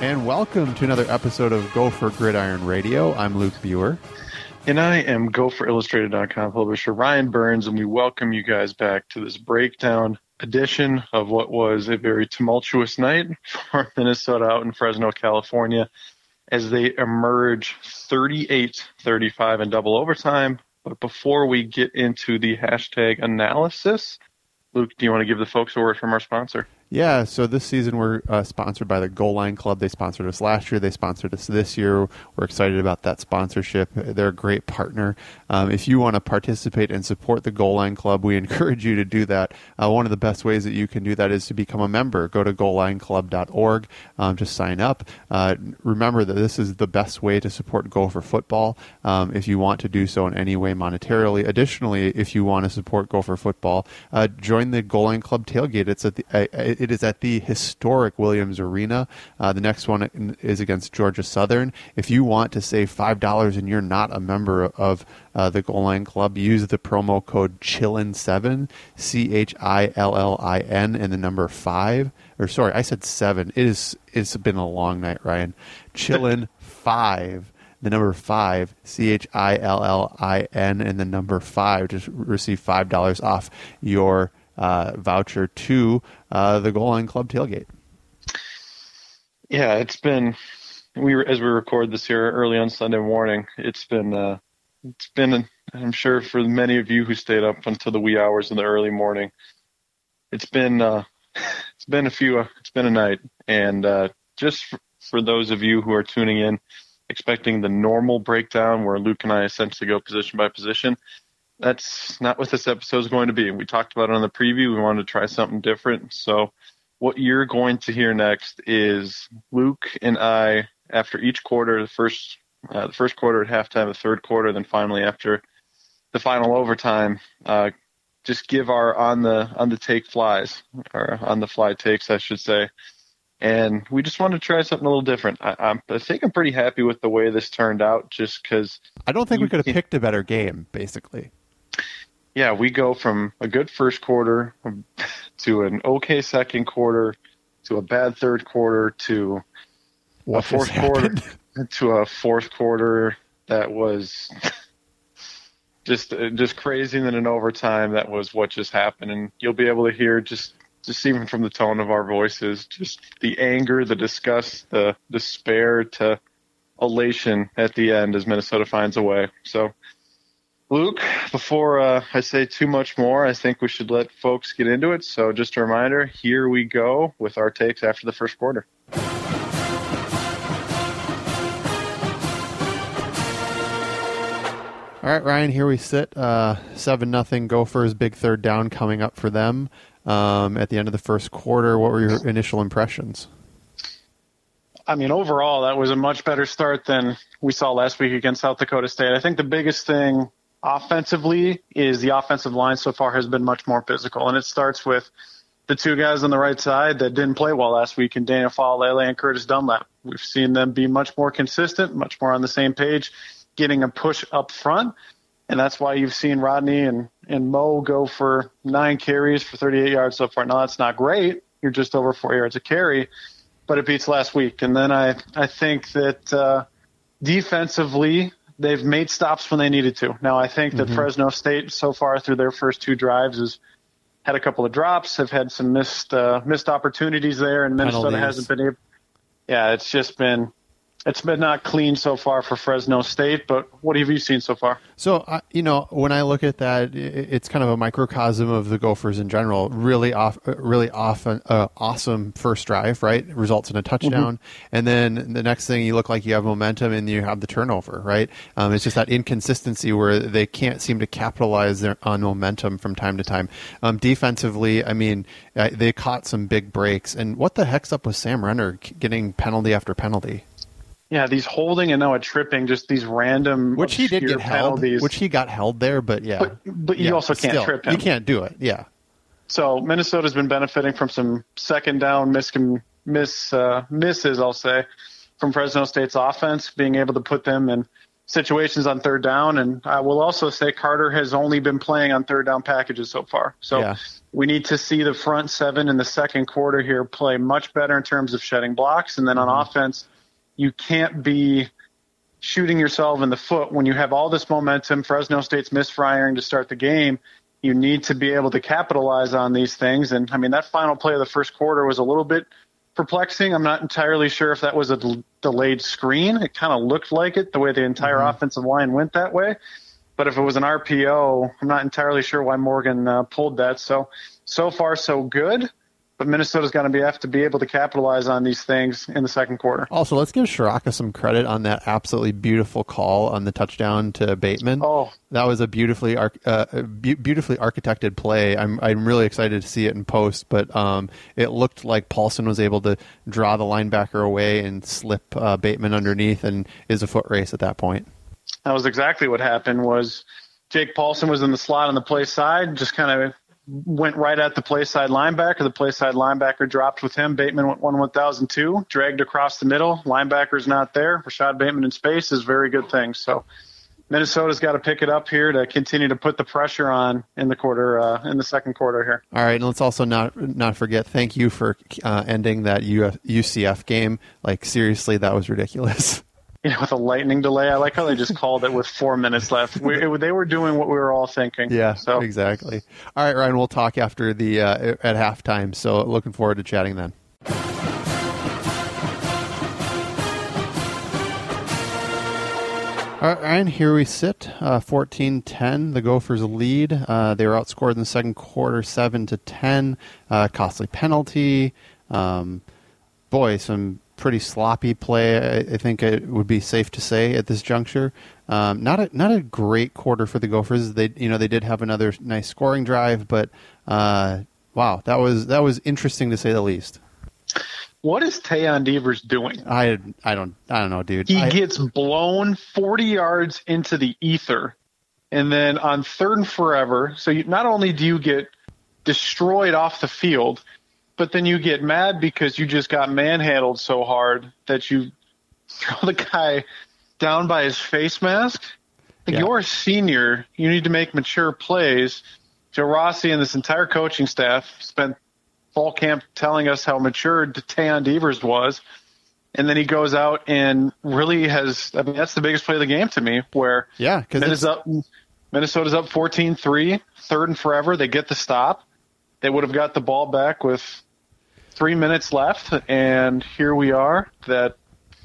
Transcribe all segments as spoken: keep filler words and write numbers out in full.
and welcome to another episode of Gopher Gridiron Radio. I'm Luke Buer. And I am Gopher Illustrated dot com publisher Ryan Burns, and we welcome you guys back to this breakdown edition of what was a very tumultuous night for Minnesota out in Fresno, California, as they emerge thirty-eight thirty-five in double overtime. But before we get into the hashtag analysis, Luke, do you want to give the folks a word from our sponsor? Yeah, so this season we're uh, sponsored by the Goal Line Club. They sponsored us last year. They sponsored us this year. We're excited about that sponsorship. They're a great partner. Um, if you want to participate and support the Goal Line Club, we encourage you to do that. Uh, one of the best ways that you can do that is to become a member. Go to goal line club dot org. Um, just sign up. Uh, remember that this is the best way to support Gopher football um, if you want to do so in any way monetarily. Additionally, if you want to support Gopher football, uh, join the Goal Line Club tailgate. It's at the uh, It is at the historic Williams Arena. Uh, the next one is against Georgia Southern. If you want to save five dollars and you're not a member of uh, the Goal Line Club, use the promo code Chillin seven, C H I L L I N, and the number five. Or sorry, I said seven. It is, it's been a long night, Ryan. Chillin five. The number five, C H I L L I N, and the number five. Just receive five dollars off your Uh, voucher to uh, the Goal Line Club tailgate. Yeah, it's been we as we record this here early on Sunday morning. It's been uh, it's been I'm sure for many of you who stayed up until the wee hours of the early morning. It's been uh, it's been a few uh, it's been a night, and uh, just for, for those of you who are tuning in, expecting the normal breakdown where Luke and I essentially go position by position. That's not what this episode is going to be. We talked about it on the preview. We wanted to try something different. So what you're going to hear next is Luke and I, after each quarter, the first uh, the first quarter at halftime, the third quarter, then finally after the final overtime, uh, just give our on the on the take flies, or on the fly takes, I should say. And we just wanted to try something a little different. I, I'm, I think I'm pretty happy with the way this turned out, just because I don't think we could have picked a better game, basically. Yeah, we go from a good first quarter to an okay second quarter to a bad third quarter to what a fourth quarter to a fourth quarter that was just just crazy, and then an overtime that was what just happened. And you'll be able to hear just just even from the tone of our voices, just the anger, the disgust, the despair to elation at the end as Minnesota finds a way. So, Luke, before uh, I say too much more, I think we should let folks get into it. So just a reminder, here we go with our takes after the first quarter. All right, Ryan, here we sit. Uh, seven nothing Gophers, big third down coming up for them um, at the end of the first quarter. What were your initial impressions? I mean, overall, that was a much better start than we saw last week against South Dakota State. I think the biggest thing offensively is the offensive line so far has been much more physical, and it starts with the two guys on the right side that didn't play well last week, in Daniel Faalele and Curtis Dunlap. We've seen them be much more consistent, much more on the same page, getting a push up front, and that's why you've seen Rodney and, and Mo go for nine carries for thirty-eight yards so far. Now, that's not great. You're just over four yards a carry, but it beats last week. And then I, I think that uh, defensively, they've made stops when they needed to. Now, I think that mm-hmm. Fresno State so far through their first two drives has had a couple of drops, have had some missed uh, missed opportunities there, and Minnesota Penalties. hasn't been able. Yeah, it's just been it's been not clean so far for Fresno State. But what have you seen so far? So, uh, you know, when I look at that, it's kind of a microcosm of the Gophers in general. Really off, really often, uh, awesome first drive, right? Results in a touchdown. Mm-hmm. And then the next thing, you look like you have momentum and you have the turnover, right? Um, it's just that inconsistency where they can't seem to capitalize their, on momentum from time to time. Um, defensively, I mean, uh, they caught some big breaks. And what the heck's up with Sam Renner getting penalty after penalty? Yeah, these holding and now a tripping, just these random which he did get penalties. held, which he got held there, but yeah, but, but you yeah, also can't still, trip him. You can't do it, yeah. So Minnesota's been benefiting from some second down miss, miss uh, misses, I'll say, from Fresno State's offense, being able to put them in situations on third down. And I will also say Carter has only been playing on third down packages so far. So Yeah. we need to see the front seven in the second quarter here play much better in terms of shedding blocks. And then on Mm-hmm. offense, you can't be shooting yourself in the foot when you have all this momentum. Fresno State's misfiring to start the game. You need to be able to capitalize on these things. And I mean, that final play of the first quarter was a little bit perplexing. I'm not entirely sure if that was a del- delayed screen. It kind of looked like it, the way the entire Mm-hmm. offensive line went that way. But if it was an R P O, I'm not entirely sure why Morgan uh, pulled that. So, so far so good. But Minnesota's going to be have to be able to capitalize on these things in the second quarter. Also, let's give Shiraka some credit on that absolutely beautiful call on the touchdown to Bateman. Oh, That was a beautifully arch- uh, a be- beautifully architected play. I'm I'm really excited to see it in post, but um, it looked like Paulson was able to draw the linebacker away and slip uh, Bateman underneath, and is a foot race at that point. that was exactly what happened. Was Jake Paulson was in the slot on the play side, just kind of went right at the play side linebacker. The play side linebacker dropped with him. Bateman went one one thousand two, dragged across the middle. Linebacker's not there. Rashad Bateman in space is a very good thing. So Minnesota's got to pick it up here to continue to put the pressure on in the quarter, uh, in the second quarter here. All right, and let's also not not forget. Thank you for uh, ending that U F, U C F game. Like seriously, that was ridiculous. Yeah, with a lightning delay. I like how they just called it with four minutes left. We, it, they were doing what we were all thinking. Yeah, So exactly. All right, Ryan, we'll talk after the uh, at halftime. So looking forward to chatting then. All right, Ryan, here we sit, uh, fourteen ten, the Gophers lead. Uh, they were outscored in the second quarter, seven to ten. Uh, costly penalty. Um, boy, some pretty sloppy play. I, I think it would be safe to say at this juncture. Um, not a not a great quarter for the Gophers. They you know they did have another nice scoring drive, but uh, wow, that was that was interesting to say the least. what is Tayon Devers doing? I I don't I don't know, dude. He I, gets blown forty yards into the ether, and then on third and forever, so you, not only do you get destroyed off the field, but then you get mad because you just got manhandled so hard that you throw the guy down by his face mask. Like, Yeah. You're a senior. You need to make mature plays. Joe Rossi and this entire coaching staff spent fall camp telling us how mature Tayon Devers was. And then he goes out and really has – I mean, that's the biggest play of the game to me, where yeah, because Minnesota, Minnesota's up fourteen three, third and forever. They get the stop. They would have got the ball back with three minutes left, and here we are. That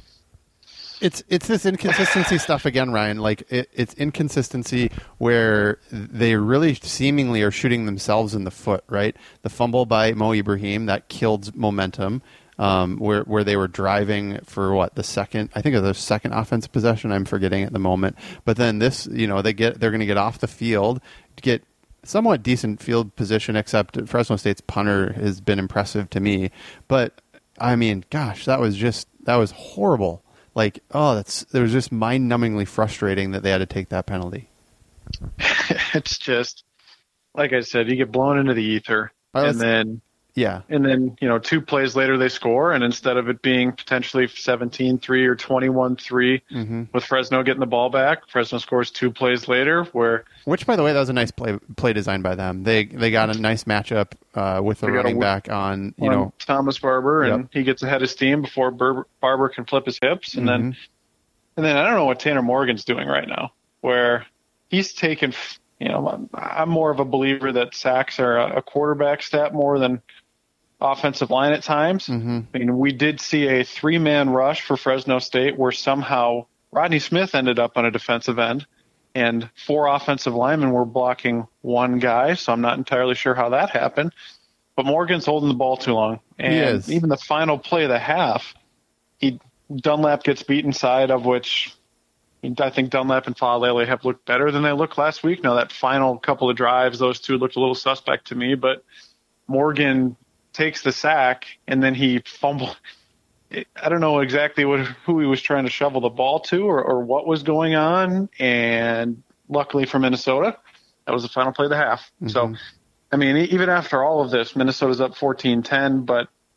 It's it's this inconsistency stuff again, Ryan. Like it, it's inconsistency where they really seemingly are shooting themselves in the foot. Right, the fumble by Mo Ibrahim that killed momentum. Um, where where they were driving for what the second, I think it was the second offensive possession. I'm forgetting at the moment. But then this, you know, they get they're going to get off the field, get somewhat decent field position. Except Fresno State's punter has been impressive to me. But I mean, gosh, that was just that was horrible. Like, oh, that's it was just mind-numbingly frustrating that they had to take that penalty. it's just like I said, you get blown into the ether, All right, and let's- then Yeah, and then you know two plays later they score, and instead of it being potentially seventeen three or twenty-one three mm-hmm. with Fresno getting the ball back, Fresno scores two plays later where which, by the way, that was a nice play play design by them. They they got a nice matchup uh, with the They got a running w- back on you on know Thomas Barber, and Yep. he gets ahead of steam before Barber, Barber can flip his hips, and then Mhm. and then I don't know what Tanner Morgan's doing right now, where he's taken. You know, I'm, I'm more of a believer that sacks are a, a quarterback stat more than offensive line at times. Mhm. I mean, we did see a three-man rush for Fresno State where somehow Rodney Smith ended up on a defensive end, and four offensive linemen were blocking one guy, so I'm not entirely sure how that happened. But Morgan's holding the ball too long. And He is. even the final play of the half, he Dunlap gets beat inside, of which I think Dunlap and Faalele have looked better than they looked last week. Now, that final couple of drives, those two looked a little suspect to me, but Morgan takes the sack, and then he fumbled. I don't know exactly what, who he was trying to shovel the ball to or, or what was going on. And luckily for Minnesota, that was the final play of the half. Mm-hmm. So, I mean, even after all of this, Minnesota's up fourteen ten, but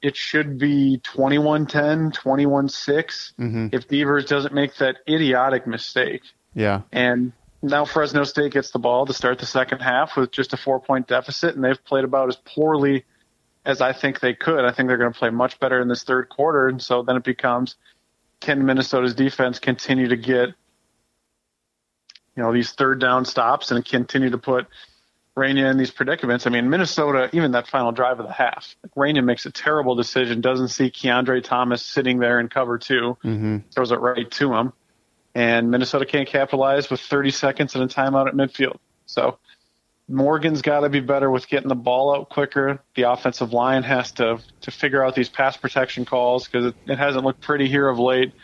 it should be twenty-one ten, twenty-one six Mm-hmm. if Devers doesn't make that idiotic mistake. Yeah. And now Fresno State gets the ball to start the second half with just a four-point deficit, and they've played about as poorly as I think they could. I think they're going to play much better in this third quarter, and so then it becomes, can Minnesota's defense continue to get, you know, these third down stops and continue to put Rainier in these predicaments? I mean, Minnesota, even that final drive of the half, like Rainier makes a terrible decision, doesn't see Keandre Thomas sitting there in cover two, Mm-hmm. throws it right to him, and Minnesota can't capitalize with thirty seconds and a timeout at midfield. So Morgan's got to be better with getting the ball out quicker. The offensive line has to to figure out these pass protection calls because it, it hasn't looked pretty here of late.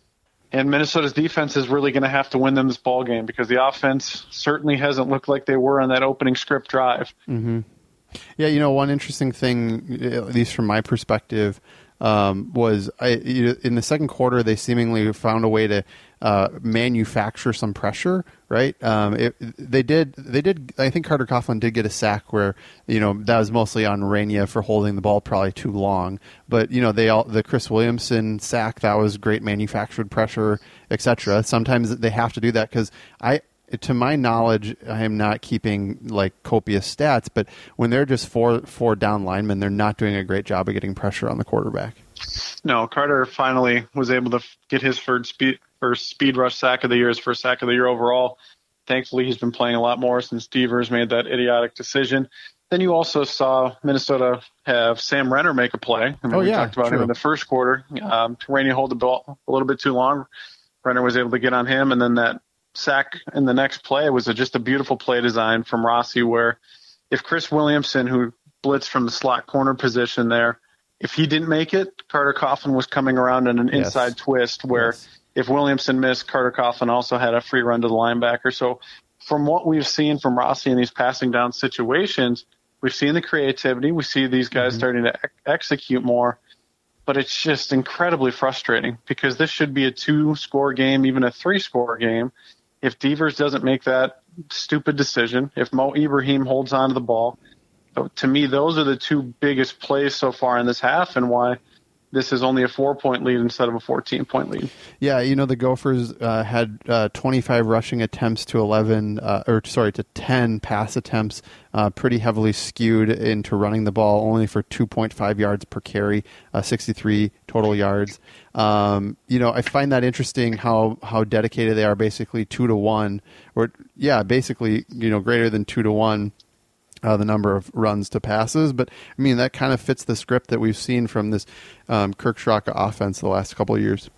And Minnesota's defense is really going to have to win them this ball game because the offense certainly hasn't looked like they were on that opening script drive. Mm-hmm. Yeah, you know, one interesting thing, at least from my perspective, um, was I, in the second quarter they seemingly found a way to uh, manufacture some pressure. Right? Um, it, they did. They did. I think Carter Coughlin did get a sack where, you know, that was mostly on Rainier for holding the ball probably too long. But you know, they all the Chris Williamson sack, that was great manufactured pressure, et cetera. Sometimes they have to do that because I. To my knowledge, I am not keeping like copious stats, but when they're just four four down linemen, they're not doing a great job of getting pressure on the quarterback. No, Carter finally was able to get his first speed, first speed rush sack of the year, his first sack of the year overall. Thankfully, he's been playing a lot more since Devers made that idiotic decision. Then you also saw Minnesota have Sam Renner make a play. I mean, oh, we yeah, talked about true. him in the first quarter. Um, Rainier hold the ball a little bit too long. Renner was able to get on him, and then that sack in the next play was a, just a beautiful play design from Rossi where if Chris Williamson, who blitzed from the slot corner position there, if he didn't make it, Carter Coughlin was coming around in an Yes. inside twist where Yes. if Williamson missed, Carter Coughlin also had a free run to the linebacker. So from what we've seen from Rossi in these passing down situations, we've seen the creativity. We see these guys Mm-hmm. starting to ex- execute more. But it's just incredibly frustrating because this should be a two-score game, even a three-score game. If Devers doesn't make that stupid decision, if Mo Ibrahim holds on to the ball, so to me, those are the two biggest plays so far in this half and why this is only a four-point lead instead of a fourteen-point lead. Yeah, you know, the Gophers uh, had uh, twenty-five rushing attempts to eleven, uh, or sorry, to ten pass attempts, uh, pretty heavily skewed into running the ball, only for two point five yards per carry, uh, sixty-three total yards. Um, you know, I find that interesting how, how dedicated they are, basically two to one, or yeah, basically, you know, greater than two to one. Uh, the number of runs to passes, but I mean that kind of fits the script that we've seen from this um, Kirk Straka offense the last couple of years.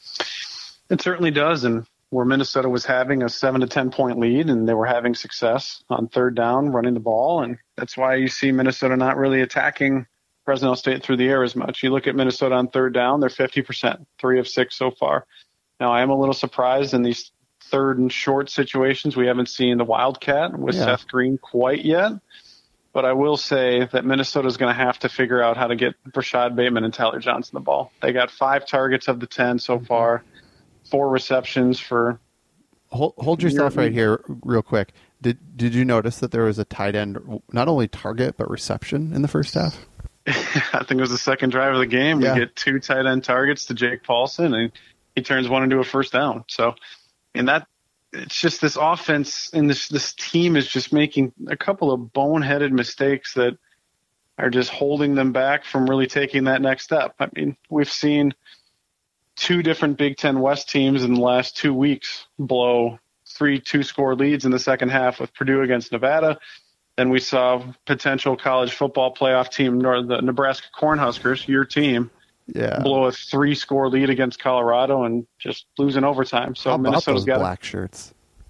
It certainly does, and where Minnesota was having a seven to ten point lead, and they were having success on third down running the ball, and that's why you see Minnesota not really attacking Fresno State through the air as much. You look at Minnesota on third down; they're fifty percent, three of six so far. Now, I am a little surprised in these third and short situations. We haven't seen the Wildcat with Yeah. Seth Green quite yet. But I will say that Minnesota is going to have to figure out how to get Rashad Bateman and Tyler Johnson the ball. They got five targets of the ten so far, four receptions for. Hold, hold yourself right here real quick. Did did you notice that there was a tight end, not only target, but reception in the first half? I think it was the second drive of the game. Yeah. We get two tight end targets to Jake Paulson, and he turns one into a first down. So, and that it's just this offense and this this team is just making a couple of boneheaded mistakes that are just holding them back from really taking that next step. I mean, we've seen two different Big Ten West teams in the last two weeks blow three two-score leads in the second half with Purdue against Nevada. Then we saw potential college football playoff team, the Nebraska Cornhuskers, your team, Yeah. blow a three-score lead against Colorado and just lose in overtime. So How about Minnesota's those got black shirts?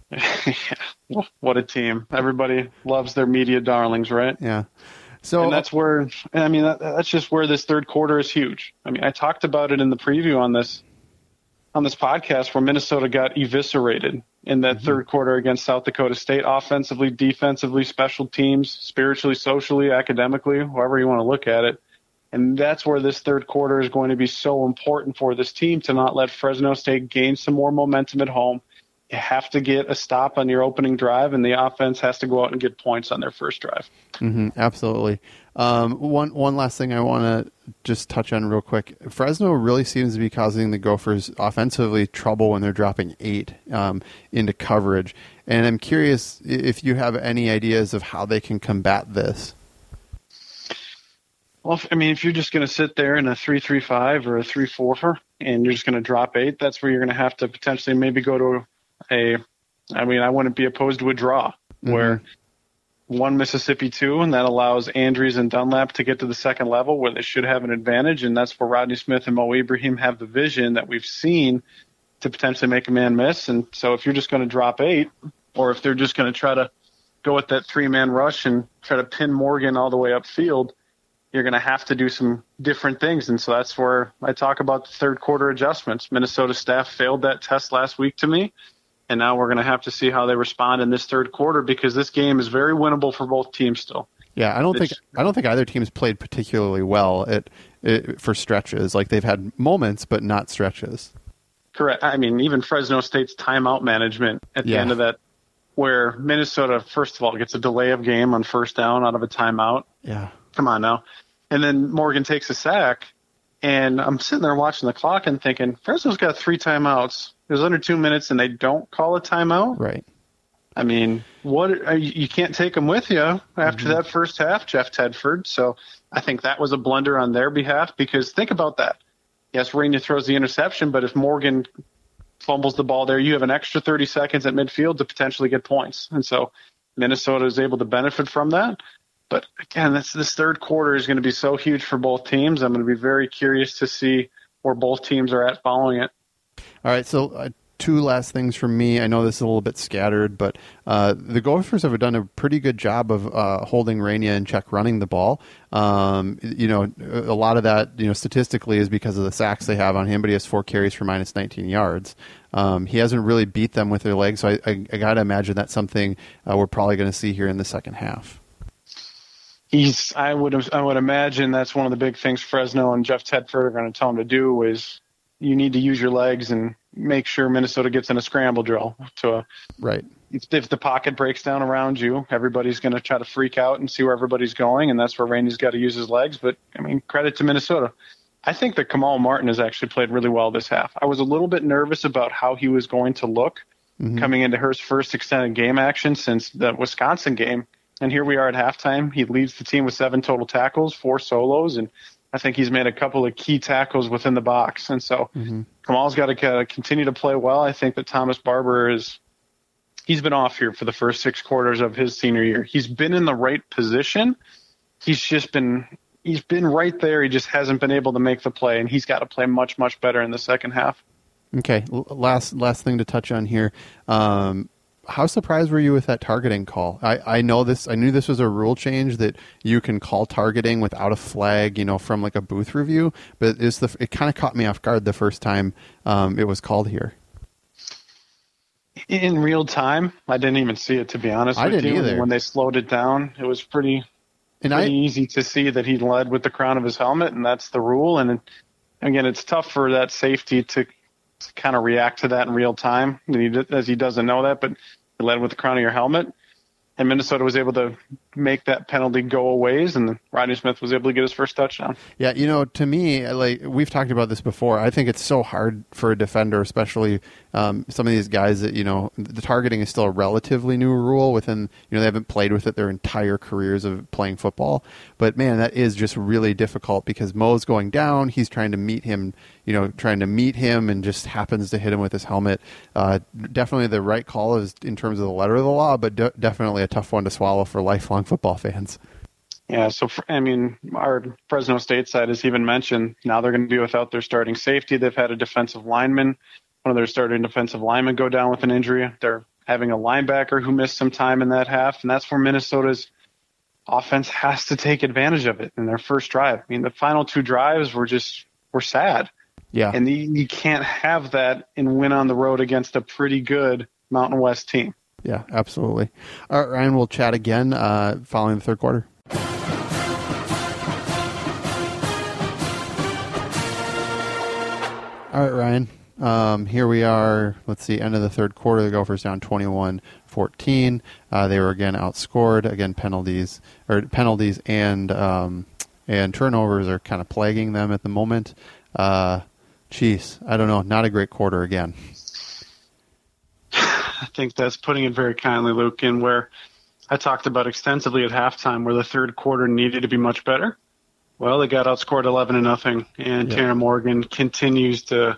yeah, what a team! Everybody loves their media darlings, right? Yeah. So And that's where, I mean, that, that's just where this third quarter is huge. I mean, I talked about it in the preview on this on this podcast where Minnesota got eviscerated in that Mm-hmm. third quarter against South Dakota State, offensively, defensively, special teams, spiritually, socially, academically, however you want to look at it. And that's where this third quarter is going to be so important for this team to not let Fresno State gain some more momentum at home you have to get a stop on your opening drive, and the offense has to go out and get points on their first drive. Mm-hmm, absolutely. Um, one one last thing I want to just touch on real quick. Fresno really seems to be causing the Gophers offensively trouble when they're dropping eight um, into coverage. And I'm curious if you have any ideas of how they can combat this. Well, I mean, if you're just going to sit there in a three three five or a three four and you're just going to drop eight, that's where you're going to have to potentially maybe go to a, I mean, I wouldn't be opposed to a draw mm-hmm. where one Mississippi two, and that allows Andrews and Dunlap to get to the second level where they should have an advantage. And that's where Rodney Smith and Mo Ibrahim have the vision that we've seen to potentially make a man miss. And so if you're just going to drop eight, or if they're just going to try to go with that three-man rush and try to pin Morgan all the way upfield, you're going to have to do some different things. And so that's where I talk about the third quarter adjustments. Minnesota staff failed that test last week to me. And now we're going to have to see how they respond in this third quarter, because this game is very winnable for both teams still. Yeah, I don't it's, think I don't think either team's played particularly well at, at for stretches. Like, they've had moments, but not stretches. Correct. I mean, even Fresno State's timeout management at the yeah. end of that, where Minnesota, first of all, gets a delay of game on first down out of a timeout. Yeah. Come on now. And then Morgan takes a sack, and I'm sitting there watching the clock and thinking, Fresno's got three timeouts. There's under two minutes, and they don't call a timeout? Right. I mean, what you can't take them with you after mm-hmm. that first half, Jeff Tedford. So I think that was a blunder on their behalf, because think about that. Yes, Rainier throws the interception, but if Morgan fumbles the ball there, you have an extra thirty seconds at midfield to potentially get points. And so Minnesota is able to benefit from that. But again, this, this third quarter is going to be so huge for both teams. I'm going to be very curious to see where both teams are at following it. All right, so uh, two last things from me. I know this is a little bit scattered, but uh, the Gophers have done a pretty good job of uh, holding Rainier in check, running the ball. Um, you know, a lot of that, you know, statistically is because of the sacks they have on him, but he has four carries for minus nineteen yards. Um, he hasn't really beat them with their legs, so I, I, I got to imagine that's something uh, we're probably going to see here in the second half. He's, I would, I would imagine that's one of the big things Fresno and Jeff Tedford are going to tell him to do is you need to use your legs and make sure Minnesota gets in a scramble drill. To a, right. If, if the pocket breaks down around you, everybody's going to try to freak out and see where everybody's going, and that's where Rainey's got to use his legs. But, I mean, credit to Minnesota. I think that Kamal Martin has actually played really well this half. I was a little bit nervous about how he was going to look mm-hmm. coming into his first extended game action since the Wisconsin game. And here we are at halftime. He leads the team with seven total tackles, four solos, and I think he's made a couple of key tackles within the box. And so mm-hmm. Kamal's got to uh, continue to play well. I think that Thomas Barber is – he's been off here for the first six quarters of his senior year. He's been in the right position. He's just been – he's been right there. He just hasn't been able to make the play, and he's got to play much, much better in the second half. Okay, last last thing to touch on here. Um, how surprised were you with that targeting call? I, I know this. I knew this was a rule change that you can call targeting without a flag, you know, from like a booth review. But it's the it kind of caught me off guard the first time um, it was called here. In real time, I didn't even see it, to be honest I with didn't you. Either. When they slowed it down, it was pretty, and pretty I, easy to see that he led with the crown of his helmet, and that's the rule. And again, it's tough for that safety to, to kind of react to that in real time, as he doesn't know that, but he led with the crown of your helmet. And Minnesota was able to make that penalty go a ways, and Rodney Smith was able to get his first touchdown. Yeah, you know, to me, like we've talked about this before, I think it's so hard for a defender, especially um, some of these guys that, you know, the targeting is still a relatively new rule within, you know, they haven't played with it their entire careers of playing football. But, man, that is just really difficult because Mo's going down. He's trying to meet him, you know, trying to meet him and just happens to hit him with his helmet. Uh, definitely the right call is in terms of the letter of the law, but de- definitely a tough one to swallow for lifelong football fans. Yeah, so, I mean, our Fresno State side has even mentioned now they're going to be without their starting safety. They've had a defensive lineman, one of their starting defensive linemen go down with an injury. They're having a linebacker who missed some time in that half, and that's where Minnesota's offense has to take advantage of it in their first drive. I mean, the final two drives were just were sad. Yeah. And the, you can't have that and win on the road against a pretty good Mountain West team. Yeah, absolutely. All right, Ryan, we'll chat again uh, following the third quarter. All right, Ryan. Um, here we are, let's see, end of the third quarter, the Gophers down twenty-one fourteen. Uh, they were again outscored. Again, penalties or penalties and um, and turnovers are kind of plaguing them at the moment. Uh, geez, I don't know. Not a great quarter again. I think that's putting it very kindly, Luke, in where I talked about extensively at halftime where the third quarter needed to be much better. Well, they got outscored eleven to nothing, and yeah. Tanner Morgan continues to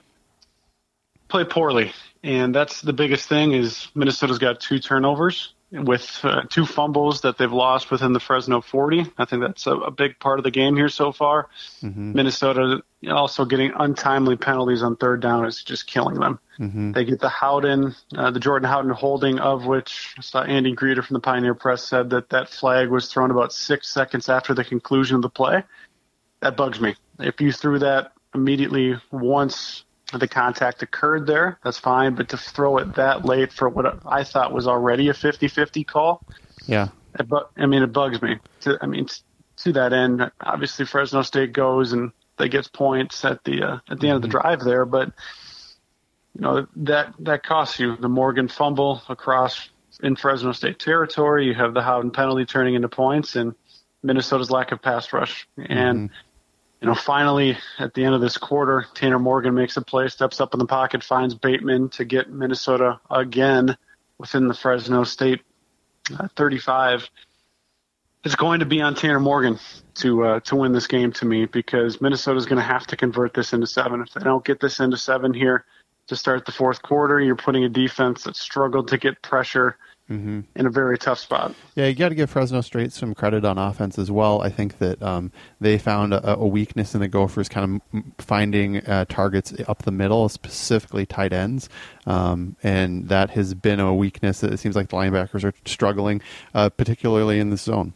play poorly. And that's the biggest thing is Minnesota's got two turnovers with uh, two fumbles that they've lost within the Fresno forty. I think that's a, a big part of the game here so far. Mm-hmm. Minnesota also getting untimely penalties on third down is just killing them. Mm-hmm. They get the Howden, uh, the Jordan Howden holding, of which I saw Andy Greeter from the Pioneer Press said that that flag was thrown about six seconds after the conclusion of the play. That bugs me. If you threw that immediately once the contact occurred there, that's fine. But to throw it that late for what I thought was already a fifty-fifty call, yeah, it bu- I mean, it bugs me. To, I mean, to that end, obviously Fresno State goes and they get points at the uh, at the mm-hmm. end of the drive there, but you know that that costs you. The Morgan fumble across in Fresno State territory. You have the Howden penalty turning into points, and Minnesota's lack of pass rush. And mm-hmm. you know, finally, at the end of this quarter, Tanner Morgan makes a play, steps up in the pocket, finds Bateman to get Minnesota again within the Fresno State uh, thirty-five. It's going to be on Tanner Morgan to uh, to win this game to me, because Minnesota's going to have to convert this into seven. If they don't get this into seven here to start the fourth quarter, you're putting a defense that struggled to get pressure Mm-hmm. in a very tough spot. Yeah, you got to give Fresno State some credit on offense as well. I think that um, they found a, a weakness in the Gophers, kind of finding uh, targets up the middle, specifically tight ends, um, and that has been a weakness. It seems like the linebackers are struggling, uh, particularly in the zone.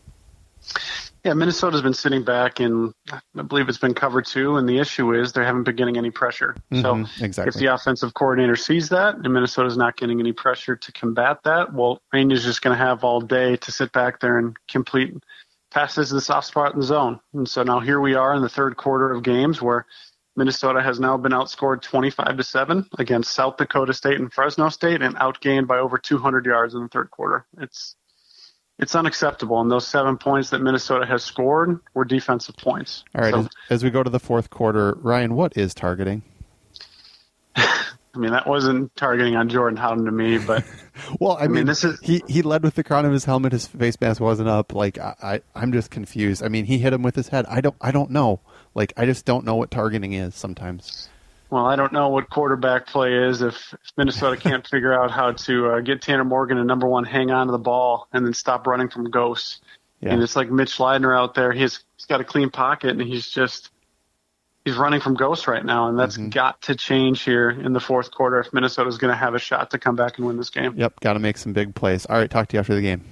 Yeah, Minnesota's been sitting back, and I believe it's been cover two, and the issue is they haven't been getting any pressure. Mm-hmm, so exactly. If the offensive coordinator sees that and Minnesota's not getting any pressure to combat that, well, Randy's just going to have all day to sit back there and complete passes to the soft spot in the zone. And so now here we are in the third quarter of games where Minnesota has now been outscored twenty-five to seven against South Dakota State and Fresno State, and outgained by over two hundred yards in the third quarter. It's It's unacceptable, and those seven points that Minnesota has scored were defensive points. All right, so, as, as we go to the fourth quarter, Ryan, what is targeting? I mean, that wasn't targeting on Jordan Howden to me, but well, I, I mean, mean, this is he he led with the crown of his helmet. His face mask wasn't up. Like I, I, I'm just confused. I mean, he hit him with his head. I don't, I don't know. Like I just don't know what targeting is sometimes. Well, I don't know what quarterback play is if, if Minnesota can't figure out how to uh, get Tanner Morgan and number one hang on to the ball and then stop running from ghosts. Yeah. And it's like Mitch Leidner out there. He's, he's got a clean pocket, and he's just he's running from ghosts right now, and that's mm-hmm. got to change here in the fourth quarter if Minnesota's going to have a shot to come back and win this game. Yep, got to make some big plays. All right, talk to you after the game.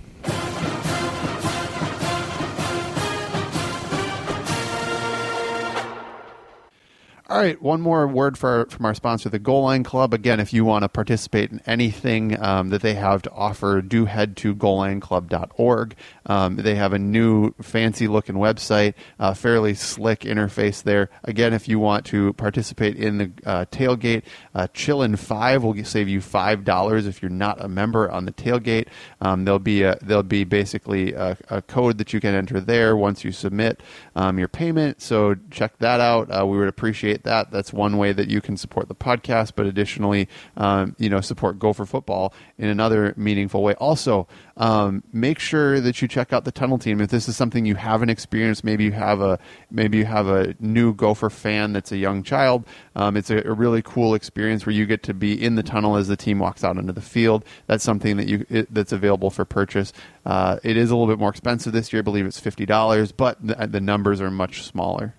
All right, one more word for from our sponsor, the Goal Line Club. Again, if you want to participate in anything um, that they have to offer, do head to goal line club dot org. Um, they have a new fancy-looking website, uh, fairly slick interface there. Again, if you want to participate in the uh, tailgate, uh, Chillin' five will save you five dollars if you're not a member on the tailgate. Um, there'll be a, there'll be basically a, a code that you can enter there once you submit um, your payment. So check that out. Uh, we would appreciate that. That's one way that you can support the podcast, but additionally, um, you know, support Gopher football in another meaningful way. Also, um, make sure that you check out the Tunnel Team. If this is something you haven't experienced, maybe you have a maybe you have a new Gopher fan that's a young child. Um, it's a, a really cool experience where you get to be in the tunnel as the team walks out onto the field. That's something that you it, that's available for purchase. Uh, it is a little bit more expensive this year. I believe it's fifty dollars, but the, the numbers are much smaller.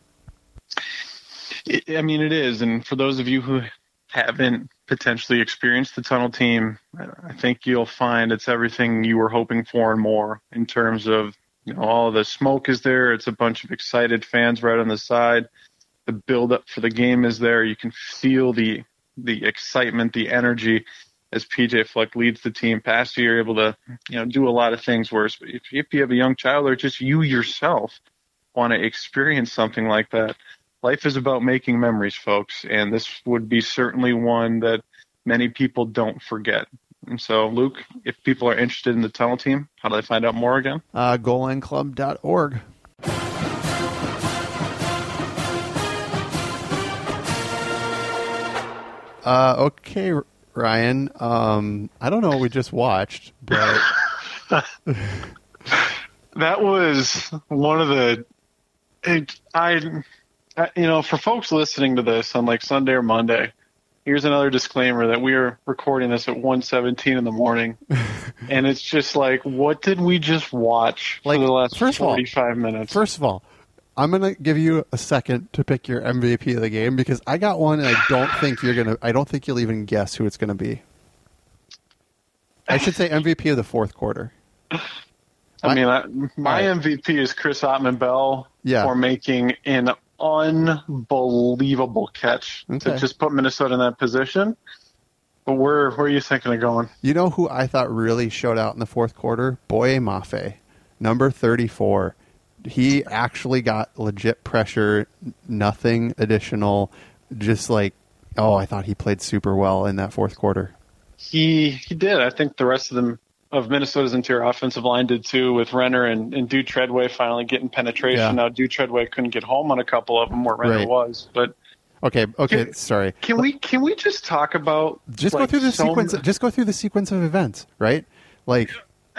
I mean, it is. And for those of you who haven't potentially experienced the Tunnel Team, I think you'll find it's everything you were hoping for and more in terms of, you know, all the smoke is there. It's a bunch of excited fans right on the side. The build up for the game is there. You can feel the the excitement, the energy as P J Fleck leads the team. Past year, you're able to, you know, do a lot of things where if, if you have a young child or just you yourself want to experience something like that, life is about making memories, folks, and this would be certainly one that many people don't forget. And so, Luke, if people are interested in the tunnel team, how do they find out more again? Uh, goal line club dot org. Uh, okay, Ryan. Um, I don't know what we just watched, but that was one of the. It, I, I, you know, for folks listening to this on like Sunday or Monday, here's another disclaimer that we are recording this at one seventeen in the morning, and it's just like, what did we just watch like, for the last first forty-five of all, minutes? First of all, I'm gonna give you a second to pick your M V P of the game because I got one, and I don't think you're gonna. I don't think you'll even guess who it's gonna be. I should say M V P of the fourth quarter. I mean, I, my right. M V P is Chris Ottman-Bell Yeah. for making an unbelievable catch Okay. to just put Minnesota in that position. But where where are you thinking of going? You know who I thought really showed out in the fourth quarter? Boye Mafe, number thirty-four. He actually got legit pressure, nothing additional. Just like, oh, I thought he played super well in that fourth quarter. He he did. I think the rest of them of Minnesota's interior offensive line did too, with Renner and, and Dude Treadway finally getting penetration. Yeah. Now Dude Treadway couldn't get home on a couple of them where Renner Right. was. But Okay, okay, Can- sorry. can we can we just talk about Just like, go through the so sequence. Just go through the sequence of events, right? Like,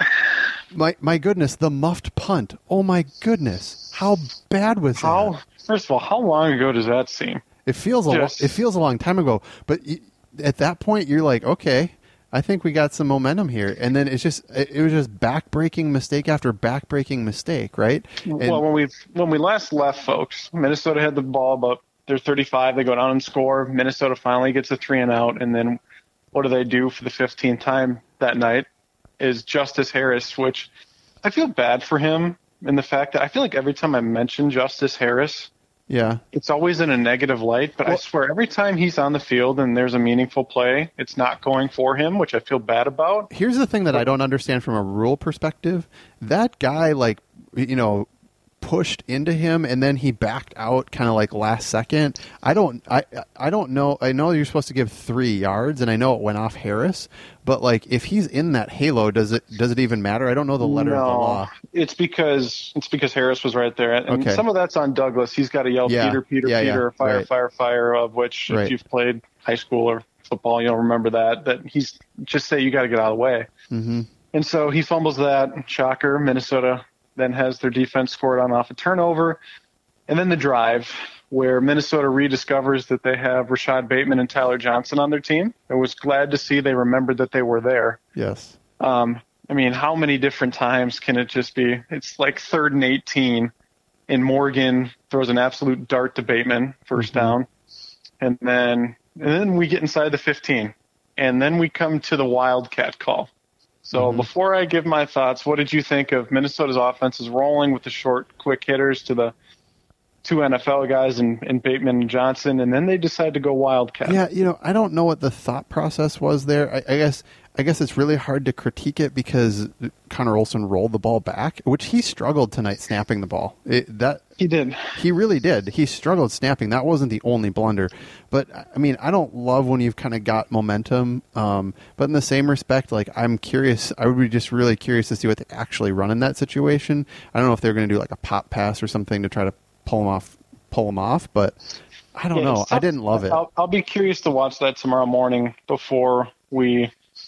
my my goodness, the muffed punt. Oh my goodness, how bad was how that? first of all, how long ago does that seem? It feels a lo- Just- it feels a long time ago, but y- at that point, you're like, okay, I think we got some momentum here, and then it's just it, it was just backbreaking mistake after backbreaking mistake, right? And, well, when we when we last left, folks, Minnesota had the ball about they're thirty-five. They go down and score. Minnesota finally gets a three and out, and then what do they do for the fifteenth time that night? Is Justice Harris, which I feel bad for him in the fact that I feel like every time I mention Justice Harris, yeah, it's always in a negative light. But I Well- swear, every time he's on the field and there's a meaningful play, it's not going for him, which I feel bad about. here's the thing that I don't understand from a rule perspective. That guy, like, you know, pushed into him and then he backed out kind of like last second. I don't I I don't know. I know you're supposed to give three yards and I know it went off Harris, but like if he's in that halo, does it does it even matter? I don't know the letter no, of the law. It's because it's because Harris was right there, and Okay. some of that's on Douglas. He's got to yell Yeah. Peter, Peter, Yeah, yeah. Peter, fire, Right. fire, fire. Of which, Right. if you've played high school or football, you'll remember that. That he's just say you got to get out of the way. Mhm. And so he fumbles that. Shocker. Minnesota then has their defense scored on off a turnover. And then the drive where Minnesota rediscovers that they have Rashad Bateman and Tyler Johnson on their team. I was glad to see they remembered that they were there. Yes. Um, I mean, how many different times can it just be? It's like third and eighteen, and Morgan throws an absolute dart to Bateman, first Mhm. down. And then and then we get inside the fifteen. And then we come to the Wildcat call. So Mhm. before I give my thoughts, what did you think of Minnesota's offense is rolling with the short, quick hitters to the two N F L guys and, and Bateman and Johnson, and then they decide to go Wildcat? Yeah, you know, I don't know what the thought process was there. I, I guess I guess it's really hard to critique it because Connor Olson rolled the ball back, which he struggled tonight snapping the ball. It, that He did. He really did. He struggled snapping. That wasn't the only blunder. But, I mean, I don't love when you've kind of got momentum. Um, but in the same respect, like, I'm curious. I would be just really curious to see what they actually run in that situation. I don't know if they're going to do, like, a pop pass or something to try to pull them off, pull them off. But I don't Yeah, know. it's I tough. didn't love it. I'll, I'll be curious to watch that tomorrow morning before we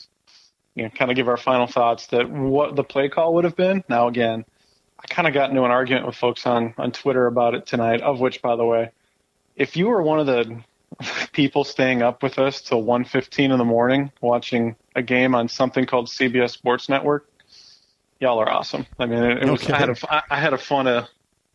you know, kind of give our final thoughts that what the play call would have been. Now, again, I kind of got into an argument with folks on, on Twitter about it tonight, of which, by the way, if you were one of the people staying up with us till one fifteen in the morning watching a game on something called C B S Sports Network, y'all are awesome. I mean, it, it No was, I had a, I- I had a fun of,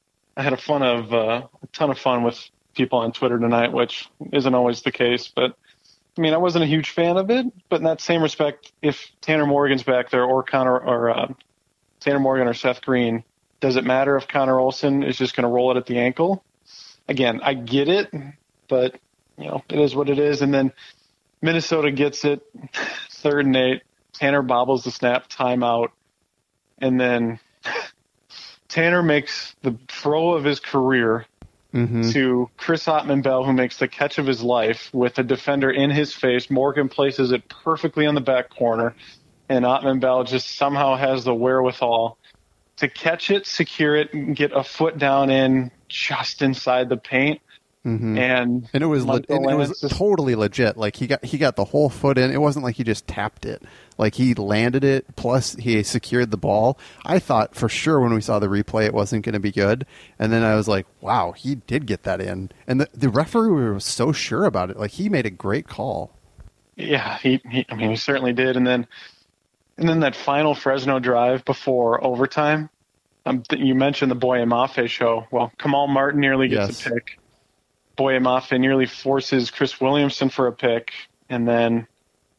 I had a fun of uh, a ton of fun with people on Twitter tonight, which isn't always the case. But I mean, I wasn't a huge fan of it. But in that same respect, if Tanner Morgan's back there or Connor or uh, Tanner Morgan or Seth Green, does it matter if Connor Olson is just going to roll it at the ankle? Again, I get it, but you know, it is what it is. And then Minnesota gets it, third and eight. Tanner bobbles the snap, timeout, and then Tanner makes the throw of his career mm-hmm. to Chris Ottman-Bell, who makes the catch of his life with a defender in his face. Morgan places it perfectly on the back corner, and Ottman-Bell just somehow has the wherewithal to catch it, secure it, and get a foot down in just inside the paint. Mm-hmm. And and it was le- and it was just, totally legit. Like he got he got the whole foot in. It wasn't like he just tapped it. Like he landed it. Plus he secured the ball. I thought for sure when we saw the replay it wasn't going to be good. And then I was like, wow, he did get that in. And the the referee was so sure about it. Like he made a great call. Yeah, he, he I mean he certainly did. And then and then that final Fresno drive before overtime. Um, you mentioned the Boye Mafe show. Well, Kamal Martin nearly gets yes. a pick. Boye Mafe nearly forces Chris Williamson for a pick, and then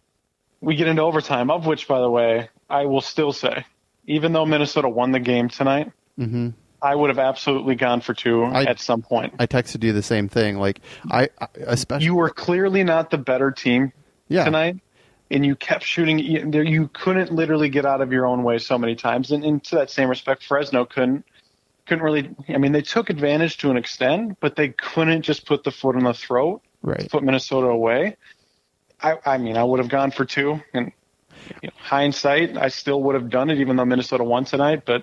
we get into overtime, of which, by the way, I will still say, even though Minnesota won the game tonight, mm-hmm. I would have absolutely gone for two I, at some point. I texted you the same thing. Like I, I especially you were clearly not the better team yeah. tonight, and you kept shooting. You, you couldn't literally get out of your own way so many times, and, and to that same respect, Fresno couldn't. Couldn't really. I mean, they took advantage to an extent, but they couldn't just put the foot on the throat right. to put Minnesota away. I, I mean, I would have gone for two. And you know, hindsight, I still would have done it, even though Minnesota won tonight. But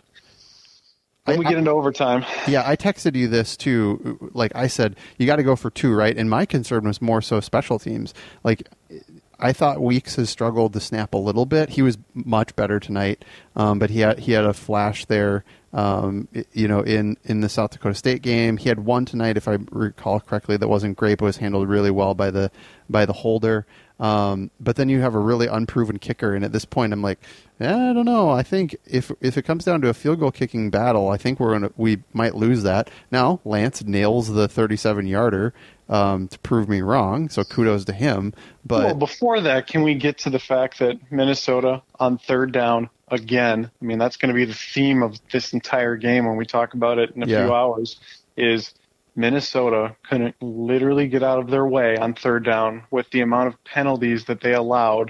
then I, we get I, into overtime. Yeah, I texted you this too. Like I said, you got to go for two, right? And my concern was more so special teams. Like I thought Weeks has struggled to snap a little bit. He was much better tonight, um, but he had he had a flash there. Um, you know, in, in the South Dakota State game, he had one tonight, if I recall correctly, that wasn't great, but was handled really well by the by the holder. Um, but then you have a really unproven kicker, and at this point, I'm like, eh, I don't know. I think if if it comes down to a field goal kicking battle, I think we're gonna we might lose that. Now Lance nails the thirty-seven yarder um, to prove me wrong, so kudos to him. But well, before that, can we get to the fact that Minnesota on third down? Again, I mean, that's going to be the theme of this entire game when we talk about it in a yeah. few hours, is Minnesota couldn't literally get out of their way on third down with the amount of penalties that they allowed.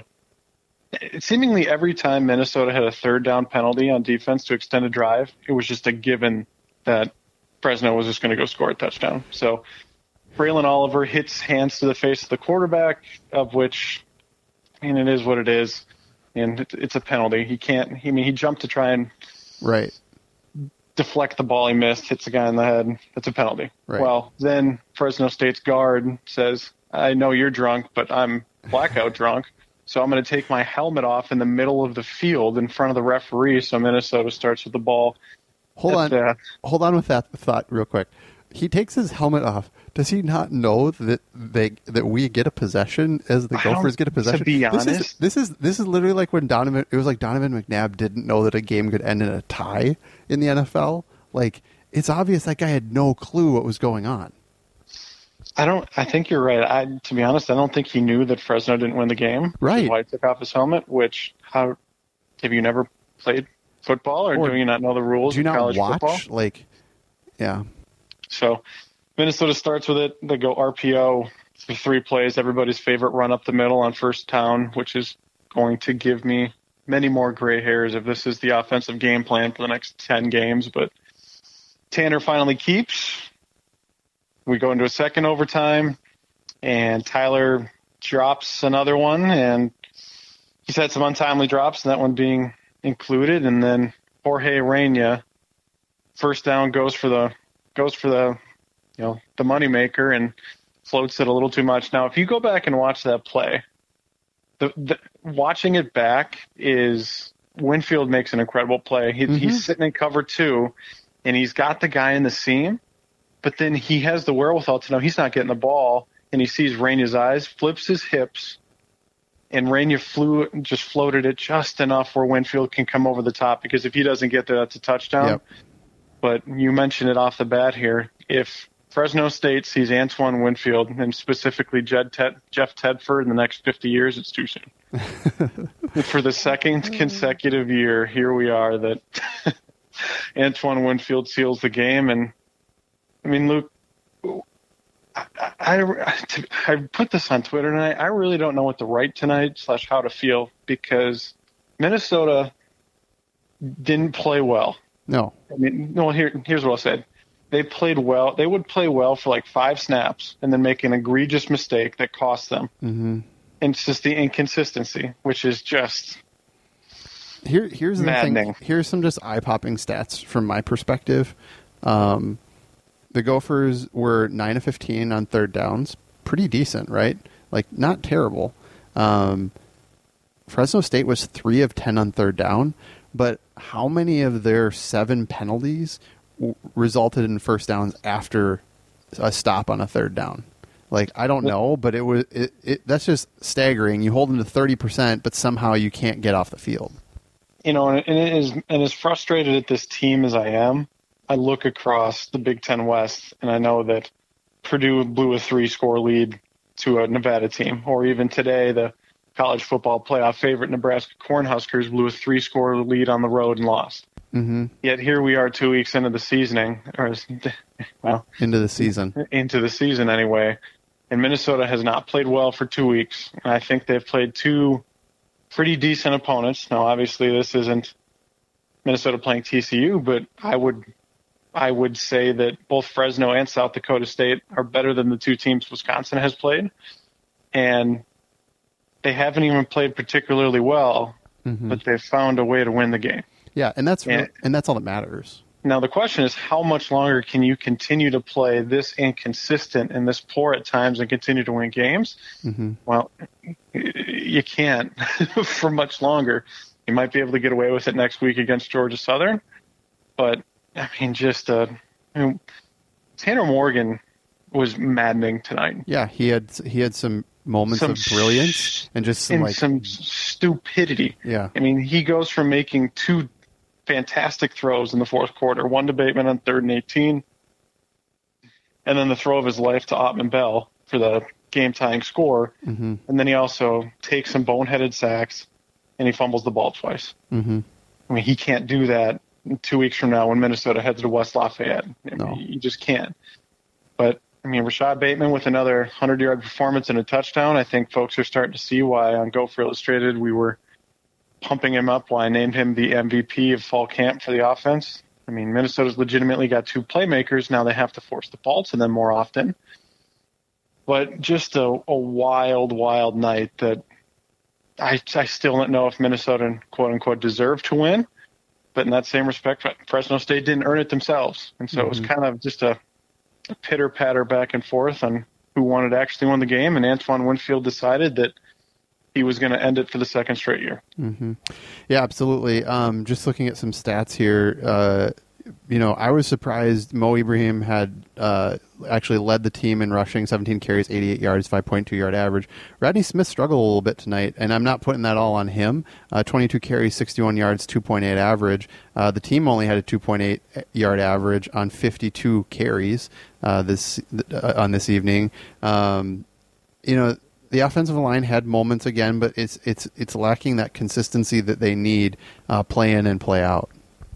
Seemingly every time Minnesota had a third down penalty on defense to extend a drive, it was just a given that Fresno was just going to go score a touchdown. So Braylon Oliver hits hands to the face of the quarterback, of which, I mean, it is what it is. And it's a penalty. He can't. I mean, he jumped to try and right. deflect the ball. He missed. Hits the guy in the head. That's a penalty. Right. Well, then Fresno State's guard says, "I know you're drunk, but I'm blackout drunk, so I'm going to take my helmet off in the middle of the field in front of the referee." So Minnesota starts with the ball. Hold on. Uh, Hold on with that thought real quick. He takes his helmet off. Does he not know that they that we get a possession as the Gophers get a possession? To be honest, this is this is this is literally like when Donovan. It was like Donovan McNabb didn't know that a game could end in a tie in the N F L. Like it's obvious that guy had no clue what was going on. I don't. I think you're right. I, to be honest, I don't think he knew that Fresno didn't win the game. Right. Which is why he took off his helmet. Which how have you never played football, or, or do you not know the rules do you of not college watch? football? Like, yeah. So Minnesota starts with it. They go R P O for three plays. Everybody's favorite run up the middle on first down, which is going to give me many more gray hairs if this is the offensive game plan for the next ten games. But Tanner finally keeps. We go into a second overtime, and Tyler drops another one, and he's had some untimely drops, and that one being included. And then Jorge Reina, first down, goes for the goes for the you know the moneymaker and floats it a little too much. Now, if you go back and watch that play, the, the watching it back is Winfield makes an incredible play. He, mm-hmm. He's sitting in cover two, and he's got the guy in the seam. But then he has the wherewithal to know he's not getting the ball, and he sees Reina's eyes, flips his hips, and Reina flew just floated it just enough where Winfield can come over the top, because if he doesn't get there, that's a touchdown. Yep. But you mentioned it off the bat here. If Fresno State sees Antoine Winfield, and specifically Jed Ted, Jeff Tedford in the next fifty years, it's too soon. For the second consecutive year, here we are that Antoine Winfield seals the game. And I mean, Luke, I, I, I put this on Twitter tonight. I really don't know what to write tonight slash how to feel, because Minnesota didn't play well. No. I mean, no. Here, here's what I'll say. they played well. They would play well for like five snaps and then make an egregious mistake that cost them. Mm-hmm. And it's just the inconsistency, which is just Here, here's the maddening. thing. Here's some just eye-popping stats from my perspective. Um, the Gophers were nine of fifteen on third downs. Pretty decent, right? Like, not terrible. Um, Fresno State was three of ten on third down, but how many of their seven penalties w- resulted in first downs after a stop on a third down? Like, I don't know, but it was it, it that's just staggering. You hold them to thirty percent, but somehow you can't get off the field. You know, and, and, it is, and as frustrated at this team as I am, I look across the Big Ten West, and I know that Purdue blew a three-score lead to a Nevada team, or even today the college football playoff favorite Nebraska Cornhuskers blew a three-score lead on the road and lost. Mm-hmm. Yet here we are two weeks into the seasoning, or well, Into the season. into the season anyway, and Minnesota has not played well for two weeks. And I think they've played two pretty decent opponents. Now, obviously, this isn't Minnesota playing T C U, but I would I would say that both Fresno and South Dakota State are better than the two teams Wisconsin has played. And they haven't even played particularly well, Mm-hmm. but they've found a way to win the game. Yeah, and that's And- real, and that's all that matters. Now, the question is, how much longer can you continue to play this inconsistent and this poor at times and continue to win games? Mm-hmm. Well, you can't for much longer. You might be able to get away with it next week against Georgia Southern, but, I mean, just uh, I mean, Tanner Morgan was maddening tonight. Yeah, he had he had some moments Some of brilliance and just some and like some stupidity. yeah. I mean, he goes from making two fantastic throws in the fourth quarter, one to Bateman on third and eighteen, and then the throw of his life to Ottman Bell for the game-tying score. Mm-hmm. And then he also takes some boneheaded sacks, and he fumbles the ball twice. Mm-hmm. I mean, he can't do that two weeks from now when Minnesota heads to West Lafayette. I mean, No. You just can't. But, I mean, Rashad Bateman with another hundred-yard performance and a touchdown, I think folks are starting to see why on Gopher Illustrated we were pumping him up, why I named him the M V P of fall camp for the offense. I mean, Minnesota's legitimately got two playmakers. Now they have to force the ball to them more often. But just a, a wild, wild night that I, I still don't know if Minnesota, quote-unquote, deserved to win. But in that same respect, Fresno State didn't earn it themselves. And so mm-hmm. it was kind of just a, a pitter-patter back and forth on who wanted to actually win the game. And Antoine Winfield decided that he was going to end it for the second straight year. Mm-hmm. Yeah, absolutely. Um, just looking at some stats here, uh, you know, I was surprised Mo Ibrahim had uh, actually led the team in rushing, seventeen carries, eighty-eight yards, five point two yard average. Rodney Smith struggled a little bit tonight, and I'm not putting that all on him. Uh, twenty-two carries, sixty-one yards, two point eight average. Uh, the team only had a two point eight yard average on fifty-two carries uh, this uh, on this evening. Um, you know, the offensive line had moments again, but it's it's it's lacking that consistency that they need uh, play in and play out.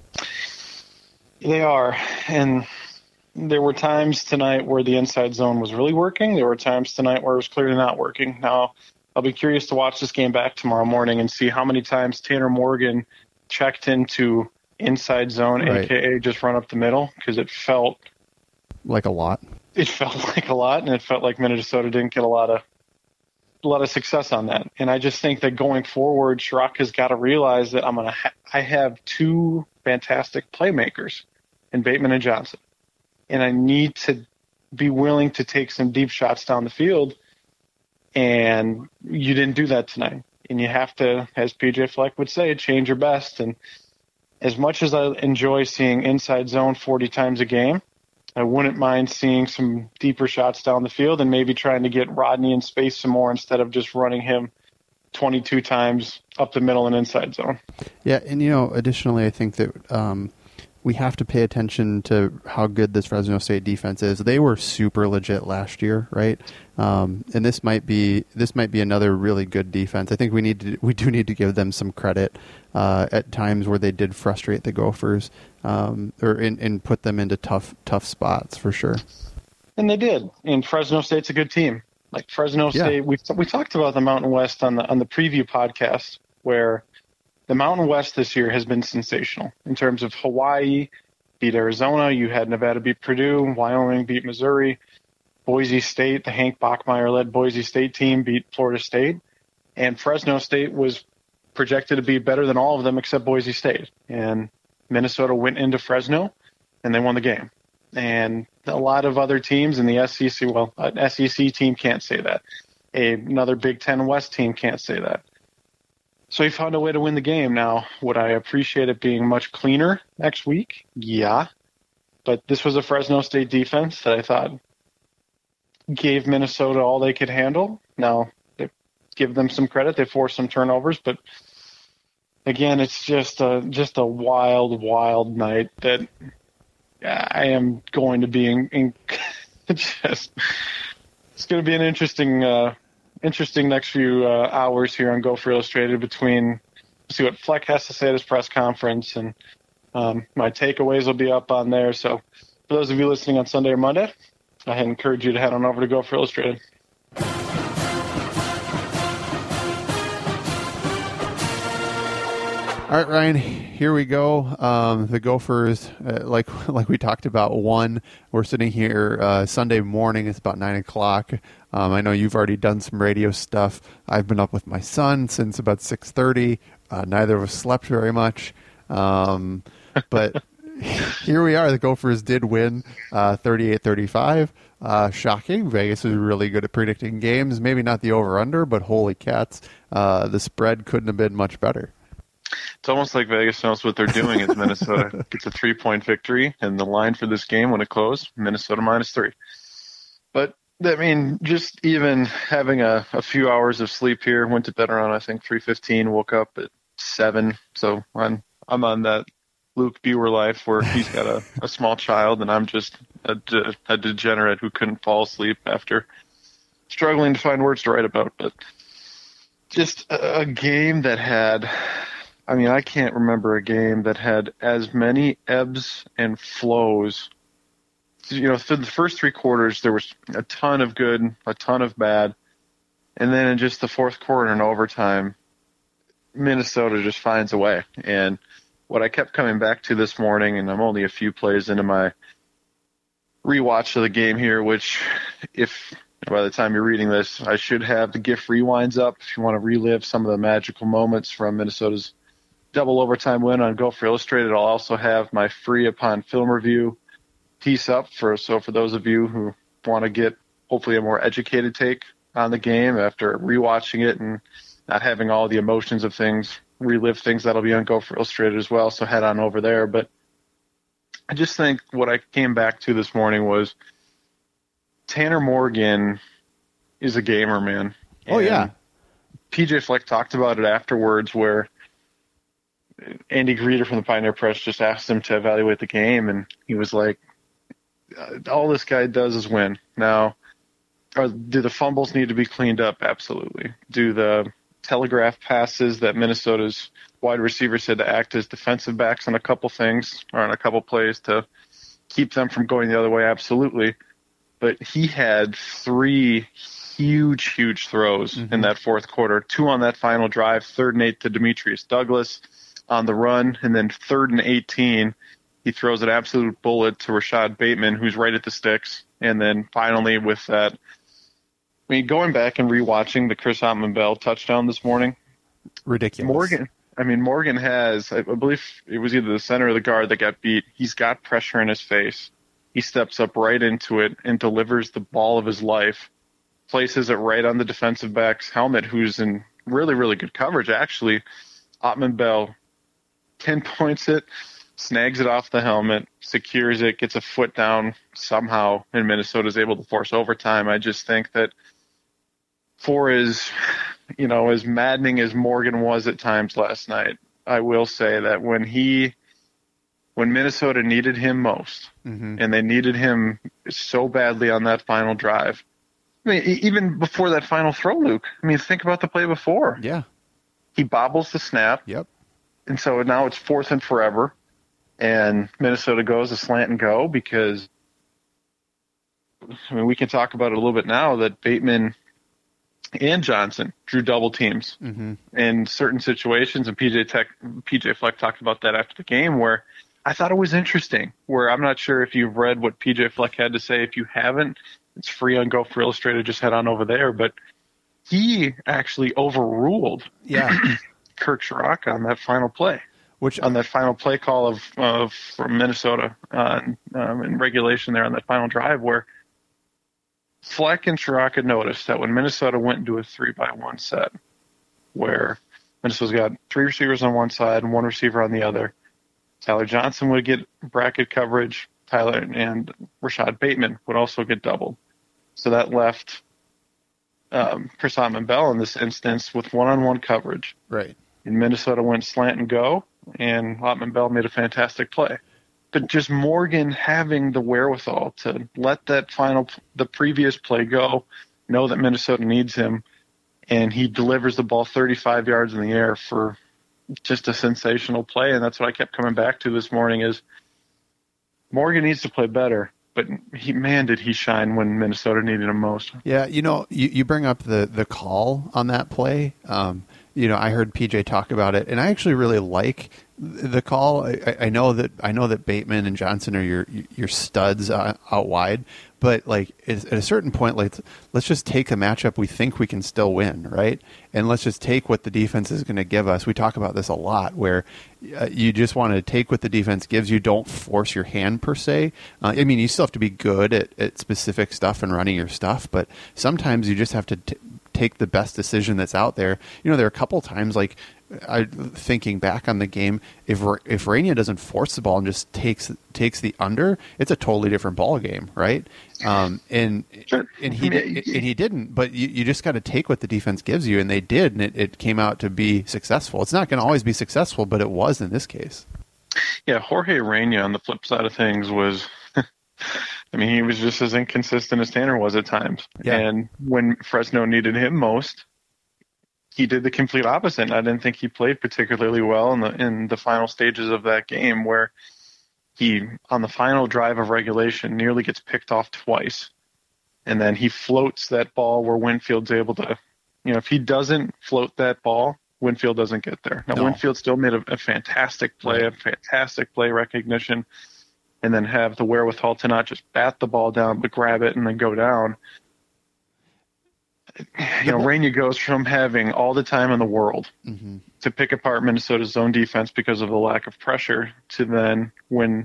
They are, and there were times tonight where the inside zone was really working. There were times tonight where it was clearly not working. Now, I'll be curious to watch this game back tomorrow morning and see how many times Tanner Morgan checked into inside zone, right. a k a just run up the middle, because it felt like a lot. It felt like a lot, and it felt like Minnesota didn't get a lot of a lot of success on that. And I just think that going forward, Schrock has got to realize that I'm gonna ha- I have two fantastic playmakers in Bateman and Johnson, and I need to be willing to take some deep shots down the field. And you didn't do that tonight. And you have to, as P J Fleck would say, change your best. And as much as I enjoy seeing inside zone forty times a game, I wouldn't mind seeing some deeper shots down the field and maybe trying to get Rodney in space some more instead of just running him twenty-two times up the middle and inside zone. Yeah, and, you know, additionally, I think that um, we have to pay attention to how good this Fresno State defense is. They were super legit last year, right? Um, and this might be this might be another really good defense. I think we need to we do need to give them some credit uh, at times where they did frustrate the Gophers um, or in, and put them into tough tough spots for sure. And they did. And Fresno State's a good team. Like Fresno State, yeah. we we talked about the Mountain West on the on the preview podcast, where the Mountain West this year has been sensational in terms of Hawaii beat Arizona. You had Nevada beat Purdue. Wyoming beat Missouri. Boise State, the Hank Bachmeier-led Boise State team, beat Florida State. And Fresno State was projected to be better than all of them except Boise State. And Minnesota went into Fresno, and they won the game. And a lot of other teams in the S E C, well, an S E C team can't say that. A, another Big Ten West team can't say that. So he found a way to win the game. Now, would I appreciate it being much cleaner next week? Yeah. But this was a Fresno State defense that I thought gave Minnesota all they could handle. Now, they give them some credit. They forced some turnovers. But, again, it's just a, just a wild, wild night that I am going to be in, in just it's going to be an interesting uh, interesting next few uh, hours here on Gopher Illustrated between see what Fleck has to say at his press conference, and um, my takeaways will be up on there. So for those of you listening on Sunday or Monday, I encourage you to head on over to Gopher Illustrated. All right, Ryan, here we go. Um, the Gophers, uh, like like we talked about, won. We're sitting here uh, Sunday morning. It's about nine o'clock. Um, I know you've already done some radio stuff. I've been up with my son since about six thirty. Uh, neither of us slept very much. Um, but here we are. The Gophers did win uh, thirty-eight thirty-five. Uh, shocking. Vegas is really good at predicting games. Maybe not the over-under, but holy cats, uh, the spread couldn't have been much better. It's almost like Vegas knows what they're doing as Minnesota gets a three-point victory, and the line for this game when it closed, Minnesota minus three. But, I mean, just even having a, a few hours of sleep here, went to bed around, I think, three fifteen, woke up at seven. So I'm, I'm on that Luke Buer life where he's got a, a small child, and I'm just a, de- a degenerate who couldn't fall asleep after struggling to find words to write about. But just a, a game that had... I mean, I can't remember a game that had as many ebbs and flows. You know, through the first three quarters, there was a ton of good, a ton of bad. And then in just the fourth quarter and overtime, Minnesota just finds a way. And what I kept coming back to this morning, and I'm only a few plays into my rewatch of the game here, which if by the time you're reading this, I should have the GIF rewinds up if you want to relive some of the magical moments from Minnesota's double overtime win on Gopher Illustrated. I'll also have my free upon film review piece up for so for those of you who want to get hopefully a more educated take on the game after rewatching it and not having all the emotions of things, relive things. That'll be on Gopher Illustrated as well, so head on over there. But I just think what I came back to this morning was Tanner Morgan is a gamer, man. Oh, and yeah. P J Fleck talked about it afterwards where Andy Greeter from the Pioneer Press just asked him to evaluate the game, and he was like, all this guy does is win. Now, are, do the fumbles need to be cleaned up? Absolutely. Do the telegraph passes that Minnesota's wide receivers had to act as defensive backs on a couple things or on a couple plays to keep them from going the other way? Absolutely. But he had three huge, huge throws mm-hmm. in that fourth quarter, two on that final drive, third and eight to Demetrius Douglas on the run, and then third and eighteen, he throws an absolute bullet to Rashad Bateman, who's right at the sticks. And then finally with that, I mean, going back and rewatching the Chris Ottman-Bell touchdown this morning. Ridiculous. Morgan, I mean, Morgan has, I believe it was either the center or the guard that got beat. He's got pressure in his face. He steps up right into it and delivers the ball of his life, places it right on the defensive back's helmet, who's in really, really good coverage, actually. Ottman-Bell pinpoints it, snags it off the helmet, secures it, gets a foot down somehow, and Minnesota's able to force overtime. I just think that for as, you know, as maddening as Morgan was at times last night, I will say that when he, when Minnesota needed him most, mm-hmm. and they needed him so badly on that final drive, I mean, even before that final throw, Luke, I mean, think about the play before. Yeah. He bobbles the snap. Yep. And so now it's fourth and forever, and Minnesota goes a slant and go because, I mean, we can talk about it a little bit now that Bateman and Johnson drew double teams mm-hmm. in certain situations, and P J Tech, P J Fleck talked about that after the game where I thought it was interesting, where I'm not sure if you've read what P J Fleck had to say. If you haven't, it's free on Gopher Illustrated. Just head on over there. But he actually overruled yeah. Kirk Ciarrocca on that final play. Which on that final play call of, of from Minnesota uh, um, in regulation there on that final drive, where Fleck and Ciarrocca noticed that when Minnesota went into a three by one set, where Minnesota's got three receivers on one side and one receiver on the other, Tyler Johnson would get bracket coverage, Tyler and Rashad Bateman would also get doubled. So that left um, Chris Autman-Bell in this instance with one-on-one coverage. Right. And Minnesota went slant and go, and Autman-Bell made a fantastic play. But just Morgan having the wherewithal to let that final, the previous play go, know that Minnesota needs him, and he delivers the ball thirty-five yards in the air for just a sensational play. And that's what I kept coming back to this morning is Morgan needs to play better. But he, man, did he shine when Minnesota needed him most. Yeah, you know, you, you bring up the, the call on that play. Um, you know, I heard P J talk about it, and I actually really like the call. I, I know that I know that Bateman and Johnson are your your studs uh, out wide, but like at a certain point, like let's just take a matchup we think we can still win, right? And let's just take what the defense is going to give us. We talk about this a lot, where uh, you just want to take what the defense gives you. Don't force your hand per se. Uh, I mean, you still have to be good at, at specific stuff and running your stuff, but sometimes you just have to T- take the best decision that's out there. You know, there are a couple times, like I thinking back on the game, if if Rania doesn't force the ball and just takes takes the under, it's a totally different ball game, right? Um, and Sure. and he and he didn't, but you, you just got to take what the defense gives you, and they did, and it, it came out to be successful. It's not going to always be successful, but it was in this case. Yeah, Jorge Rania on the flip side of things was, I mean, he was just as inconsistent as Tanner was at times. Yeah. And when Fresno needed him most, he did the complete opposite. And I didn't think he played particularly well in the in the final stages of that game, where he, on the final drive of regulation, nearly gets picked off twice. And then he floats that ball where Winfield's able to, you know, if he doesn't float that ball, Winfield doesn't get there. Now, No. Winfield still made a, a fantastic play, a fantastic play recognition, and then have the wherewithal to not just bat the ball down, but grab it and then go down. You know, Rania goes from having all the time in the world Mm-hmm. to pick apart Minnesota's zone defense because of the lack of pressure, to then when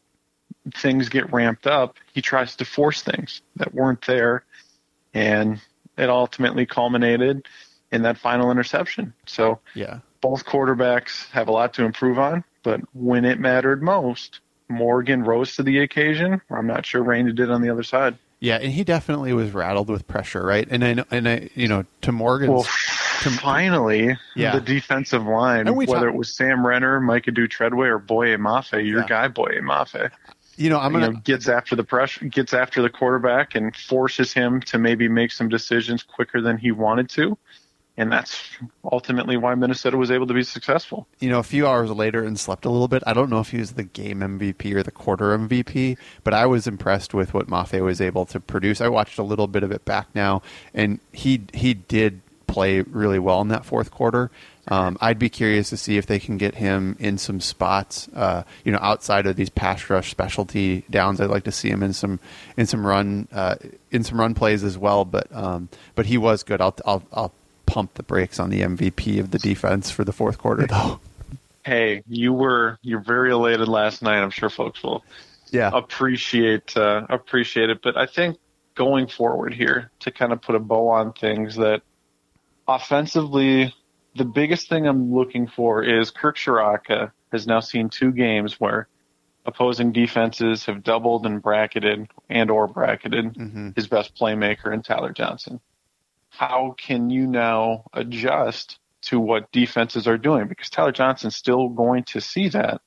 things get ramped up, he tries to force things that weren't there, and it ultimately culminated in that final interception. So Yeah. both quarterbacks have a lot to improve on, but when it mattered most, Morgan rose to the occasion. I'm not sure Rania did on the other side. Yeah, and he definitely was rattled with pressure, right? And I know, and I, you know, to Morgan's, Well, to, finally, Yeah. the defensive line, And we whether talk- it was Sam Renner, Micah Treadway, or Boye Mafe, your Yeah. guy Boye Mafe, you know, I'm you gonna, know, gets after the pressure, gets after the quarterback, and forces him to maybe make some decisions quicker than he wanted to. And that's ultimately why Minnesota was able to be successful. you know, a few hours later and slept a little bit. I don't know if he was the game M V P or the quarter M V P, but I was impressed with what Mafe was able to produce. I watched a little bit of it back now, and he he did play really well in that fourth quarter. Um, I'd be curious to see if they can get him in some spots, uh, you know, outside of these pass rush specialty downs. I'd like to see him in some in some run uh, in some run plays as well. But um, but he was good. I'll I'll, I'll pump the brakes on the M V P of the defense for the fourth quarter, though. Hey, you were you're very elated last night. I'm sure folks will Yeah. appreciate uh, appreciate it. But I think going forward here, to kind of put a bow on things, that offensively, the biggest thing I'm looking for is Kirk Ciarrocca has now seen two games where opposing defenses have doubled and bracketed and or bracketed Mm-hmm. his best playmaker in Tyler Johnson. How can you now adjust to what defenses are doing? Because Tyler Johnson's still going to see that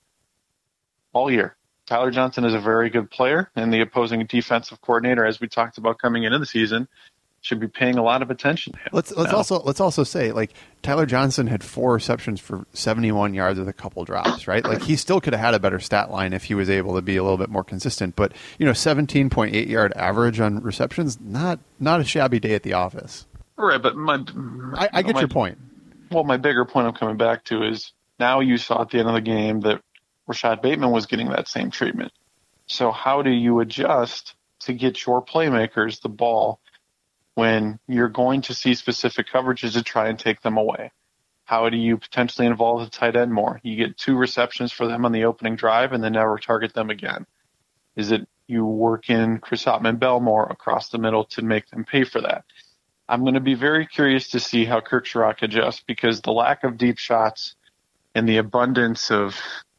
all year. Tyler Johnson is a very good player, and the opposing defensive coordinator, as we talked about coming into the season, should be paying a lot of attention to him. Let's let's now. also let's also say, like, Tyler Johnson had four receptions for seventy-one yards with a couple drops, right? Like, he still could have had a better stat line if he was able to be a little bit more consistent. But, you know, seventeen point eight yard average on receptions, not not a shabby day at the office. Right, but my, I, I get my, your point. Well, my bigger point I'm coming back to is now you saw at the end of the game that Rashad Bateman was getting that same treatment. So how do you adjust to get your playmakers the ball when you're going to see specific coverages to try and take them away? How do you potentially involve the tight end more? You get two receptions for them on the opening drive and then never target them again. Is it you work in Chris Ottman-Bell more across the middle to make them pay for that? I'm going to be very curious to see how Kirk Ciarrocca adjusts, because the lack of deep shots and the abundance of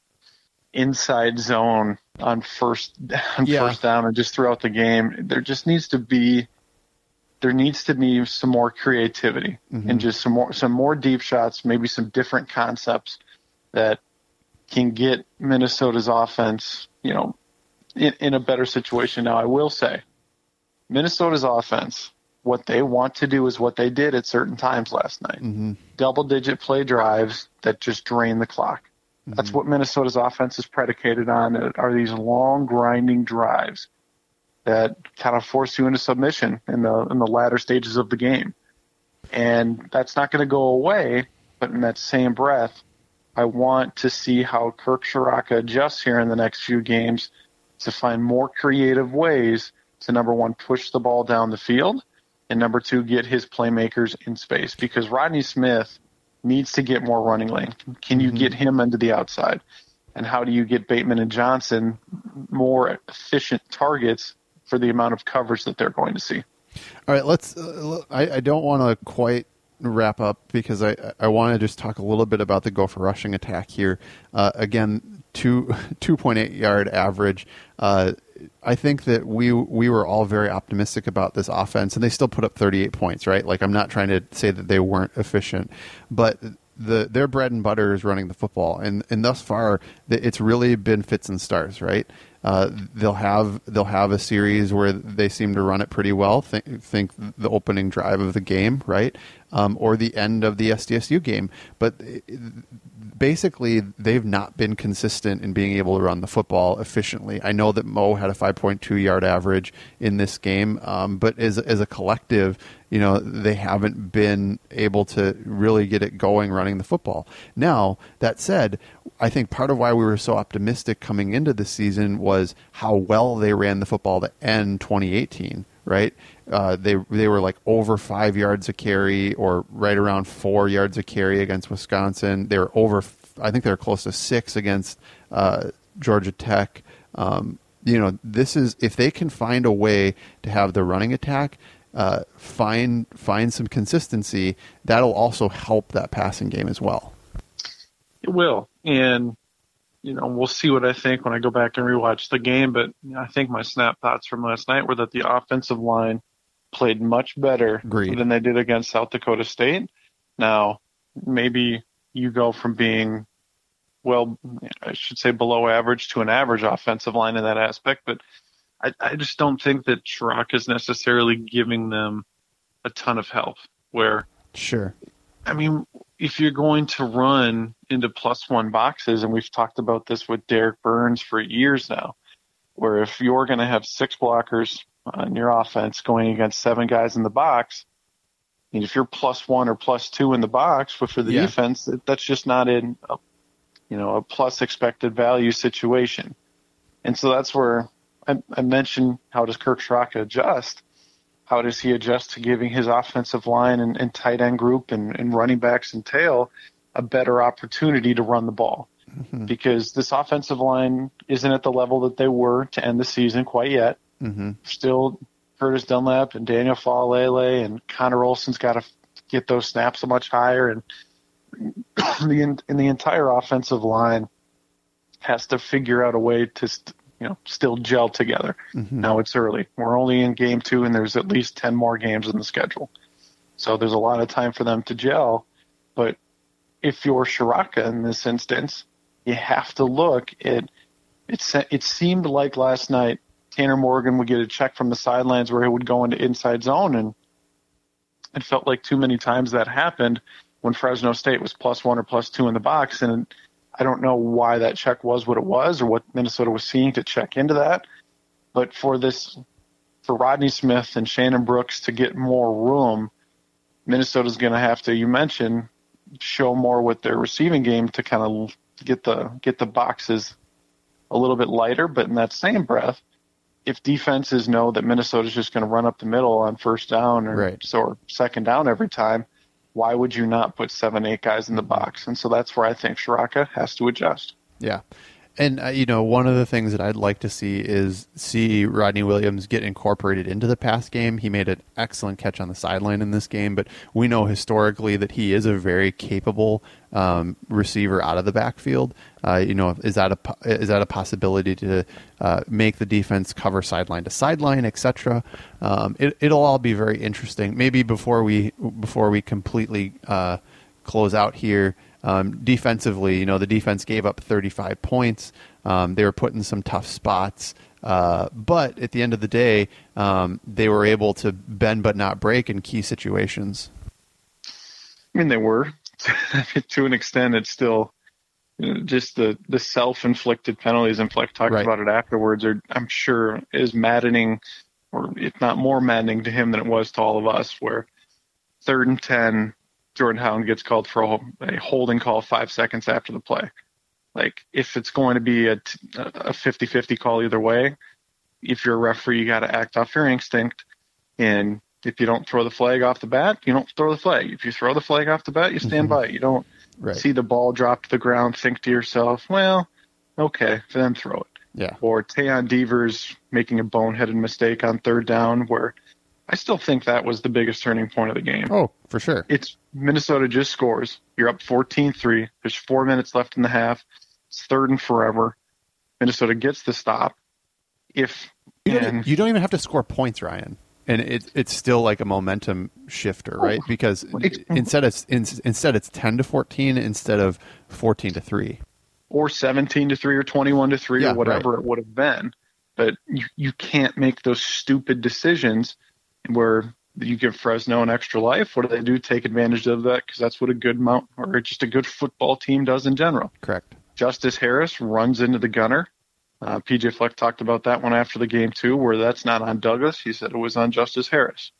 inside zone on first on yeah. first down and just throughout the game, there just needs to be there needs to be some more creativity mm-hmm. and just some more some more deep shots, maybe some different concepts that can get Minnesota's offense, you know, in, in a better situation. Now, I will say, Minnesota's offense, what they want to do is what they did at certain times last night. Mm-hmm. Double-digit play drives that just drain the clock. Mm-hmm. That's what Minnesota's offense is predicated on, are these long, grinding drives that kind of force you into submission in the in the latter stages of the game. And that's not going to go away, but in that same breath, I want to see how Kirk Ciarrocca adjusts here in the next few games to find more creative ways to, number one, push the ball down the field, and number two, get his playmakers in space, because Rodney Smith needs to get more running lane. Can you mm-hmm. get him into the outside? And how do you get Bateman and Johnson more efficient targets for the amount of coverage that they're going to see? All right, let's. Uh, I, I don't want to quite wrap up, because I, I want to just talk a little bit about the Gopher rushing attack here. Uh, again, two two point eight yard average. Uh, I think that we we were all very optimistic about this offense, and they still put up thirty-eight points, right? Like, I'm not trying to say that they weren't efficient, but the their bread and butter is running the football, and and thus far it's really been fits and starts, right? Uh, they'll have they'll have a series where they seem to run it pretty well. Think, think the opening drive of the game, right, um, or the end of the S D S U game. But basically, they've not been consistent in being able to run the football efficiently. I know that Mo had a five point two yard average in this game, um, but as as a collective, you know, they haven't been able to really get it going running the football. Now, that said, I think part of why we were so optimistic coming into the season was how well they ran the football to end twenty eighteen, right? Uh, they they were like over five yards a carry, or right around four yards a carry against Wisconsin. They were over, I think they were close to six against uh, Georgia Tech. Um, you know, this is, if they can find a way to have the running attack uh, find find some consistency, that'll also help that passing game as well. It will. And, you know, we'll see what I think when I go back and rewatch the game. But I think my snap thoughts from last night were that the offensive line played much better Agreed. than they did against South Dakota State. Now, maybe you go from being, well, I should say below average to an average offensive line in that aspect. But I, I just don't think that Ciarrocca is necessarily giving them a ton of help. Where, sure. I mean, if you're going to run into plus one boxes, and we've talked about this with Derek Burns for years now, where if you're going to have six blockers on your offense going against seven guys in the box, and if you're plus one or plus two in the box, but for the yeah. defense, that's just not in a, you know, a plus expected value situation. And so that's where I, I mentioned, how does Kirk Ciarrocca adjust? How does he adjust to giving his offensive line and, and tight end group and, and running backs and tail a better opportunity to run the ball? Mm-hmm. Because this offensive line isn't at the level that they were to end the season quite yet. Mm-hmm. Still, Curtis Dunlap and Daniel Faalele and Connor Olson's got to get those snaps much higher. And the, and the entire offensive line has to figure out a way to st- you know, still gel together. Mm-hmm. Now it's early. We're only in game two, and there's at least ten more games in the schedule. So there's a lot of time for them to gel. But if you're Ciarrocca in this instance, you have to look at it. It seemed like last night Tanner Morgan would get a check from the sidelines where he would go into inside zone, and it felt like too many times that happened when Fresno State was plus one or plus two in the box, and I don't know why that check was what it was or what Minnesota was seeing to check into that. But for this, for Rodney Smith and Shannon Brooks to get more room, Minnesota's going to have to, you mentioned, show more with their receiving game to kind of get the get the boxes a little bit lighter. But in that same breath, if defenses know that Minnesota's just going to run up the middle on first down or, Right. or second down every time, why would you not put seven, eight guys in the box? And so that's where I think Shiraka has to adjust. Yeah. And, uh, you know, one of the things that I'd like to see is see Rodney Williams get incorporated into the pass game. He made an excellent catch on the sideline in this game, but we know historically that he is a very capable um, receiver out of the backfield. Uh, you know, is that a is that a possibility to uh, make the defense cover sideline to sideline, et cetera? Um, it, it'll all be very interesting. Maybe before we before we completely uh, close out here. Um, defensively, you know, the defense gave up thirty-five points. Um, they were put in some tough spots. Uh, but at the end of the day, um, they were able to bend but not break in key situations. I mean, they were. To an extent, it's still you know, just the, the self-inflicted penalties, and Fleck talked Right. about it afterwards, are, I'm sure, is maddening, or if not more maddening to him than it was to all of us, where third and ten, Jordan Howland gets called for a, a holding call five seconds after the play. Like, if it's going to be a, a fifty-fifty call either way, if you're a referee, you got to act off your instinct. And if you don't throw the flag off the bat, you don't throw the flag. If you throw the flag off the bat, you stand Mm-hmm. by it. You don't Right. see the ball drop to the ground, think to yourself, well, okay, then throw it. Yeah. Or Tayon Devers making a boneheaded mistake on third down, where I still think that was the biggest turning point of the game. Oh, for sure. It's Minnesota just scores. You're up fourteen three. There's four minutes left in the half. It's third and forever. Minnesota gets the stop. If You don't, and, you don't even have to score points, Ryan. And it, it's still like a momentum shifter, right? Because It's- instead it's in, instead it's ten to fourteen instead of fourteen to three. or seventeen to three or twenty-one to three Yeah, or whatever right. it would have been. But you, you can't make those stupid decisions where you give Fresno an extra life. What do they do? Take advantage of that, because that's what a good mount or just a good football team does in general. Correct. Justice Harris runs into the gunner. Uh, P J Fleck talked about that one after the game too, where that's not on Douglas. He said it was on Justice Harris.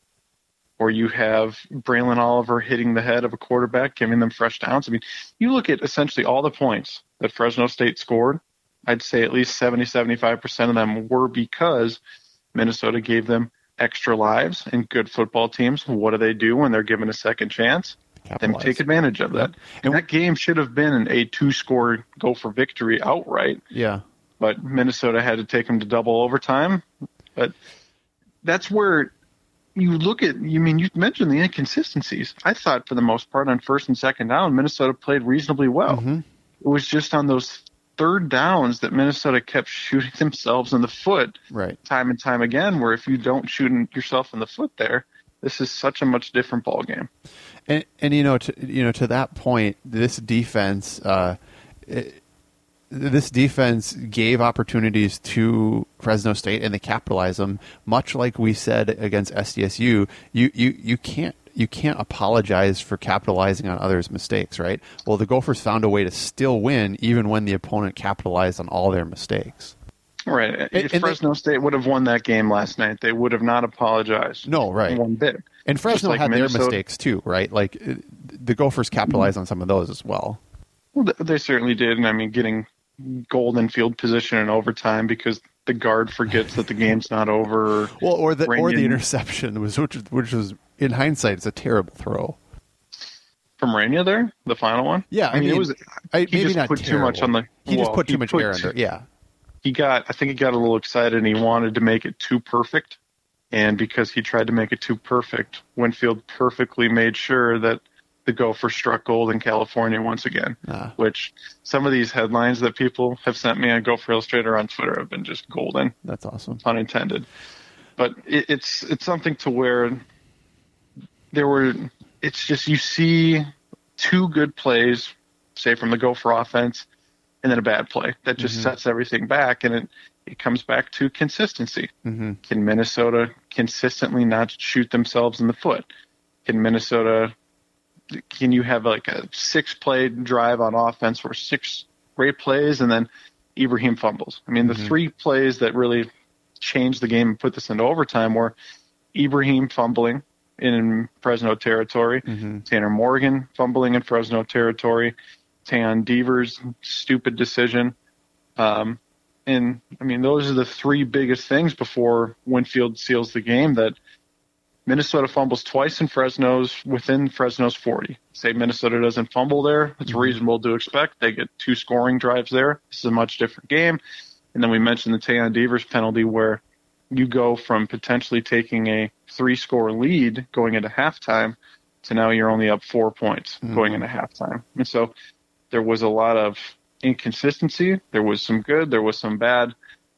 Or you have Braylon Oliver hitting the head of a quarterback, giving them fresh downs. I mean, you look at essentially all the points that Fresno State scored, I'd say at least seventy, seventy-five percent of them were because Minnesota gave them extra lives, and good football teams, what do they do when they're given a second chance? Then Capitalize. take advantage of that. And that game should have been a two-score go-for victory outright, Yeah. but Minnesota had to take them to double overtime. But that's where you look at, you mean, you mentioned the inconsistencies. I thought for the most part on first and second down, Minnesota played reasonably well. Mm-hmm. It was just on those third downs that Minnesota kept shooting themselves in the foot Right. time and time again, where if you don't shoot yourself in the foot there, this is such a much different ball game. And and you know to you know to that point, this defense, uh, it, this defense gave opportunities to Fresno State, and they capitalized them. Much like we said against S D S U, you you you can't you can't apologize for capitalizing on others' mistakes, right? Well, the Gophers found a way to still win, even when the opponent capitalized on all their mistakes. Right. And- if and they- Fresno State would have won that game last night, they would have not apologized. No, right. One bit. And Fresno like had Minnesota- their mistakes too, right? Like uh, the Gophers capitalized on some of those as well. Well, th- they certainly did. And I mean, getting golden field position in overtime because the guard forgets that the game's not over. Or Well, or the or the Rainier- interception was which, which was in hindsight, it's a terrible throw. From Rainier there, the final one. Yeah, I I mean, mean, it was. I, He maybe just not put too much terrible. on the. He just well, put too he much put air under. Yeah, He got. I think he got a little excited and he wanted to make it too perfect. And because he tried to make it too perfect, Winfield perfectly made sure that the Gophers struck gold in California once again. Ah. Which some of these headlines that people have sent me on Gopher Illustrator on Twitter have been just golden, that's awesome. pun intended. But it, it's it's something to where there were. It's just you see two good plays, say from the Gopher offense, and then a bad play that just Mhm. sets everything back, and it it comes back to consistency. hmm Can Minnesota consistently not shoot themselves in the foot? Can Minnesota, can you have like a six-play drive on offense where six great plays and then Ibrahim fumbles? I mean, the Mhm. three plays that really changed the game and put this into overtime were Ibrahim fumbling in Fresno territory, hmm Tanner Morgan fumbling in Fresno territory, Tayon Devers' stupid decision, um, And, I mean, those are the three biggest things before Winfield seals the game, that Minnesota fumbles twice in Fresno's, within Fresno's forty. Say Minnesota doesn't fumble there, it's reasonable to expect. They get two scoring drives there. This is a much different game. And then we mentioned the Tayon Devers penalty, where you go from potentially taking a three-score lead going into halftime to now you're only up four points mm-hmm. going into halftime. And so there was a lot of inconsistency. There was some good, there was some bad.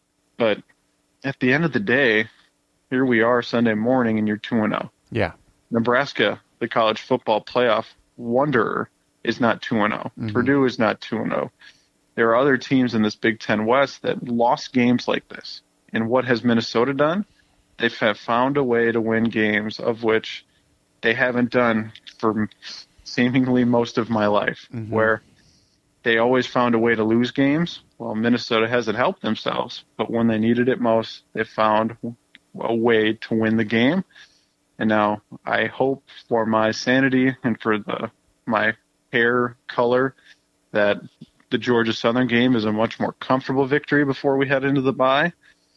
But at the end of the day, here we are Sunday morning, and you're two and oh. Yeah. Nebraska, the college football playoff wanderer, is not two and oh. Mm-hmm. Purdue is not two and oh. There are other teams in this Big Ten West that lost games like this. And what has Minnesota done? They have found a way to win games of which they haven't done for seemingly most of my life, mm-hmm. where they always found a way to lose games. Well, Minnesota hasn't helped themselves, but when they needed it most, they found a way to win the game. And now I hope for my sanity and for the my hair color that the Georgia Southern game is a much more comfortable victory before we head into the bye.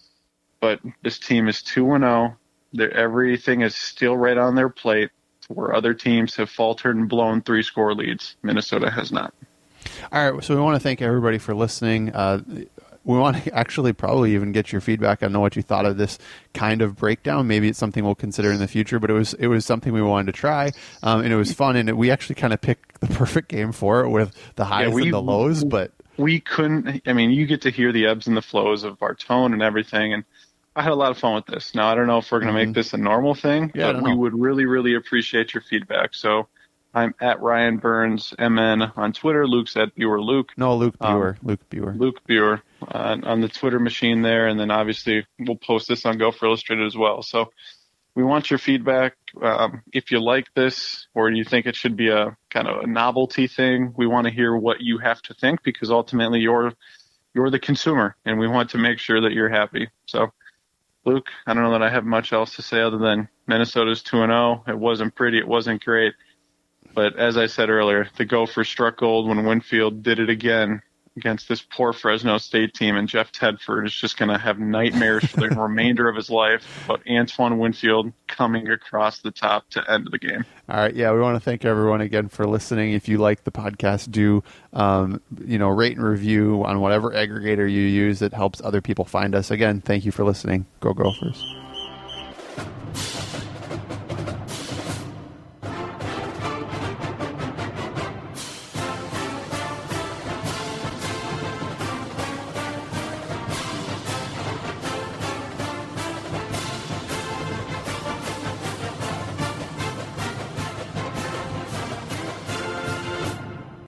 But this team is two and oh. Everything is still right on their plate, where other teams have faltered and blown three-score leads. Minnesota has not. All right, so we want to thank everybody for listening. Uh, we want to actually probably even get your feedback on what you thought of this kind of breakdown. Maybe it's something we'll consider in the future, but it was it was something we wanted to try, um, and it was fun, and it, we actually kind of picked the perfect game for it with the highs yeah, we, and the lows. But we couldn't. I mean, you get to hear the ebbs and the flows of our tone and everything, and I had a lot of fun with this. Now, I don't know if we're going to mm-hmm. make this a normal thing, yeah, but we would really, really appreciate your feedback. So I'm at Ryan Burns M N on Twitter. Luke's at Buer Luke. No, Luke Buer. Um, Luke Buer. Luke Buer uh, on the Twitter machine there. And then obviously we'll post this on Gopher Illustrated as well. So we want your feedback. Um, if you like this or you think it should be a kind of a novelty thing, we want to hear what you have to think, because ultimately you're, you're the consumer and we want to make sure that you're happy. So Luke, I don't know that I have much else to say other than Minnesota's two and oh. It wasn't pretty. It wasn't great. But as I said earlier, the Gophers struck gold when Winfield did it again against this poor Fresno State team. And Jeff Tedford is just going to have nightmares for the remainder of his life about Antoine Winfield coming across the top to end the game. All right. Yeah, we want to thank everyone again for listening. If you like the podcast, do um, you know, rate and review on whatever aggregator you use. It helps other people find us. Again, thank you for listening. Go Gophers.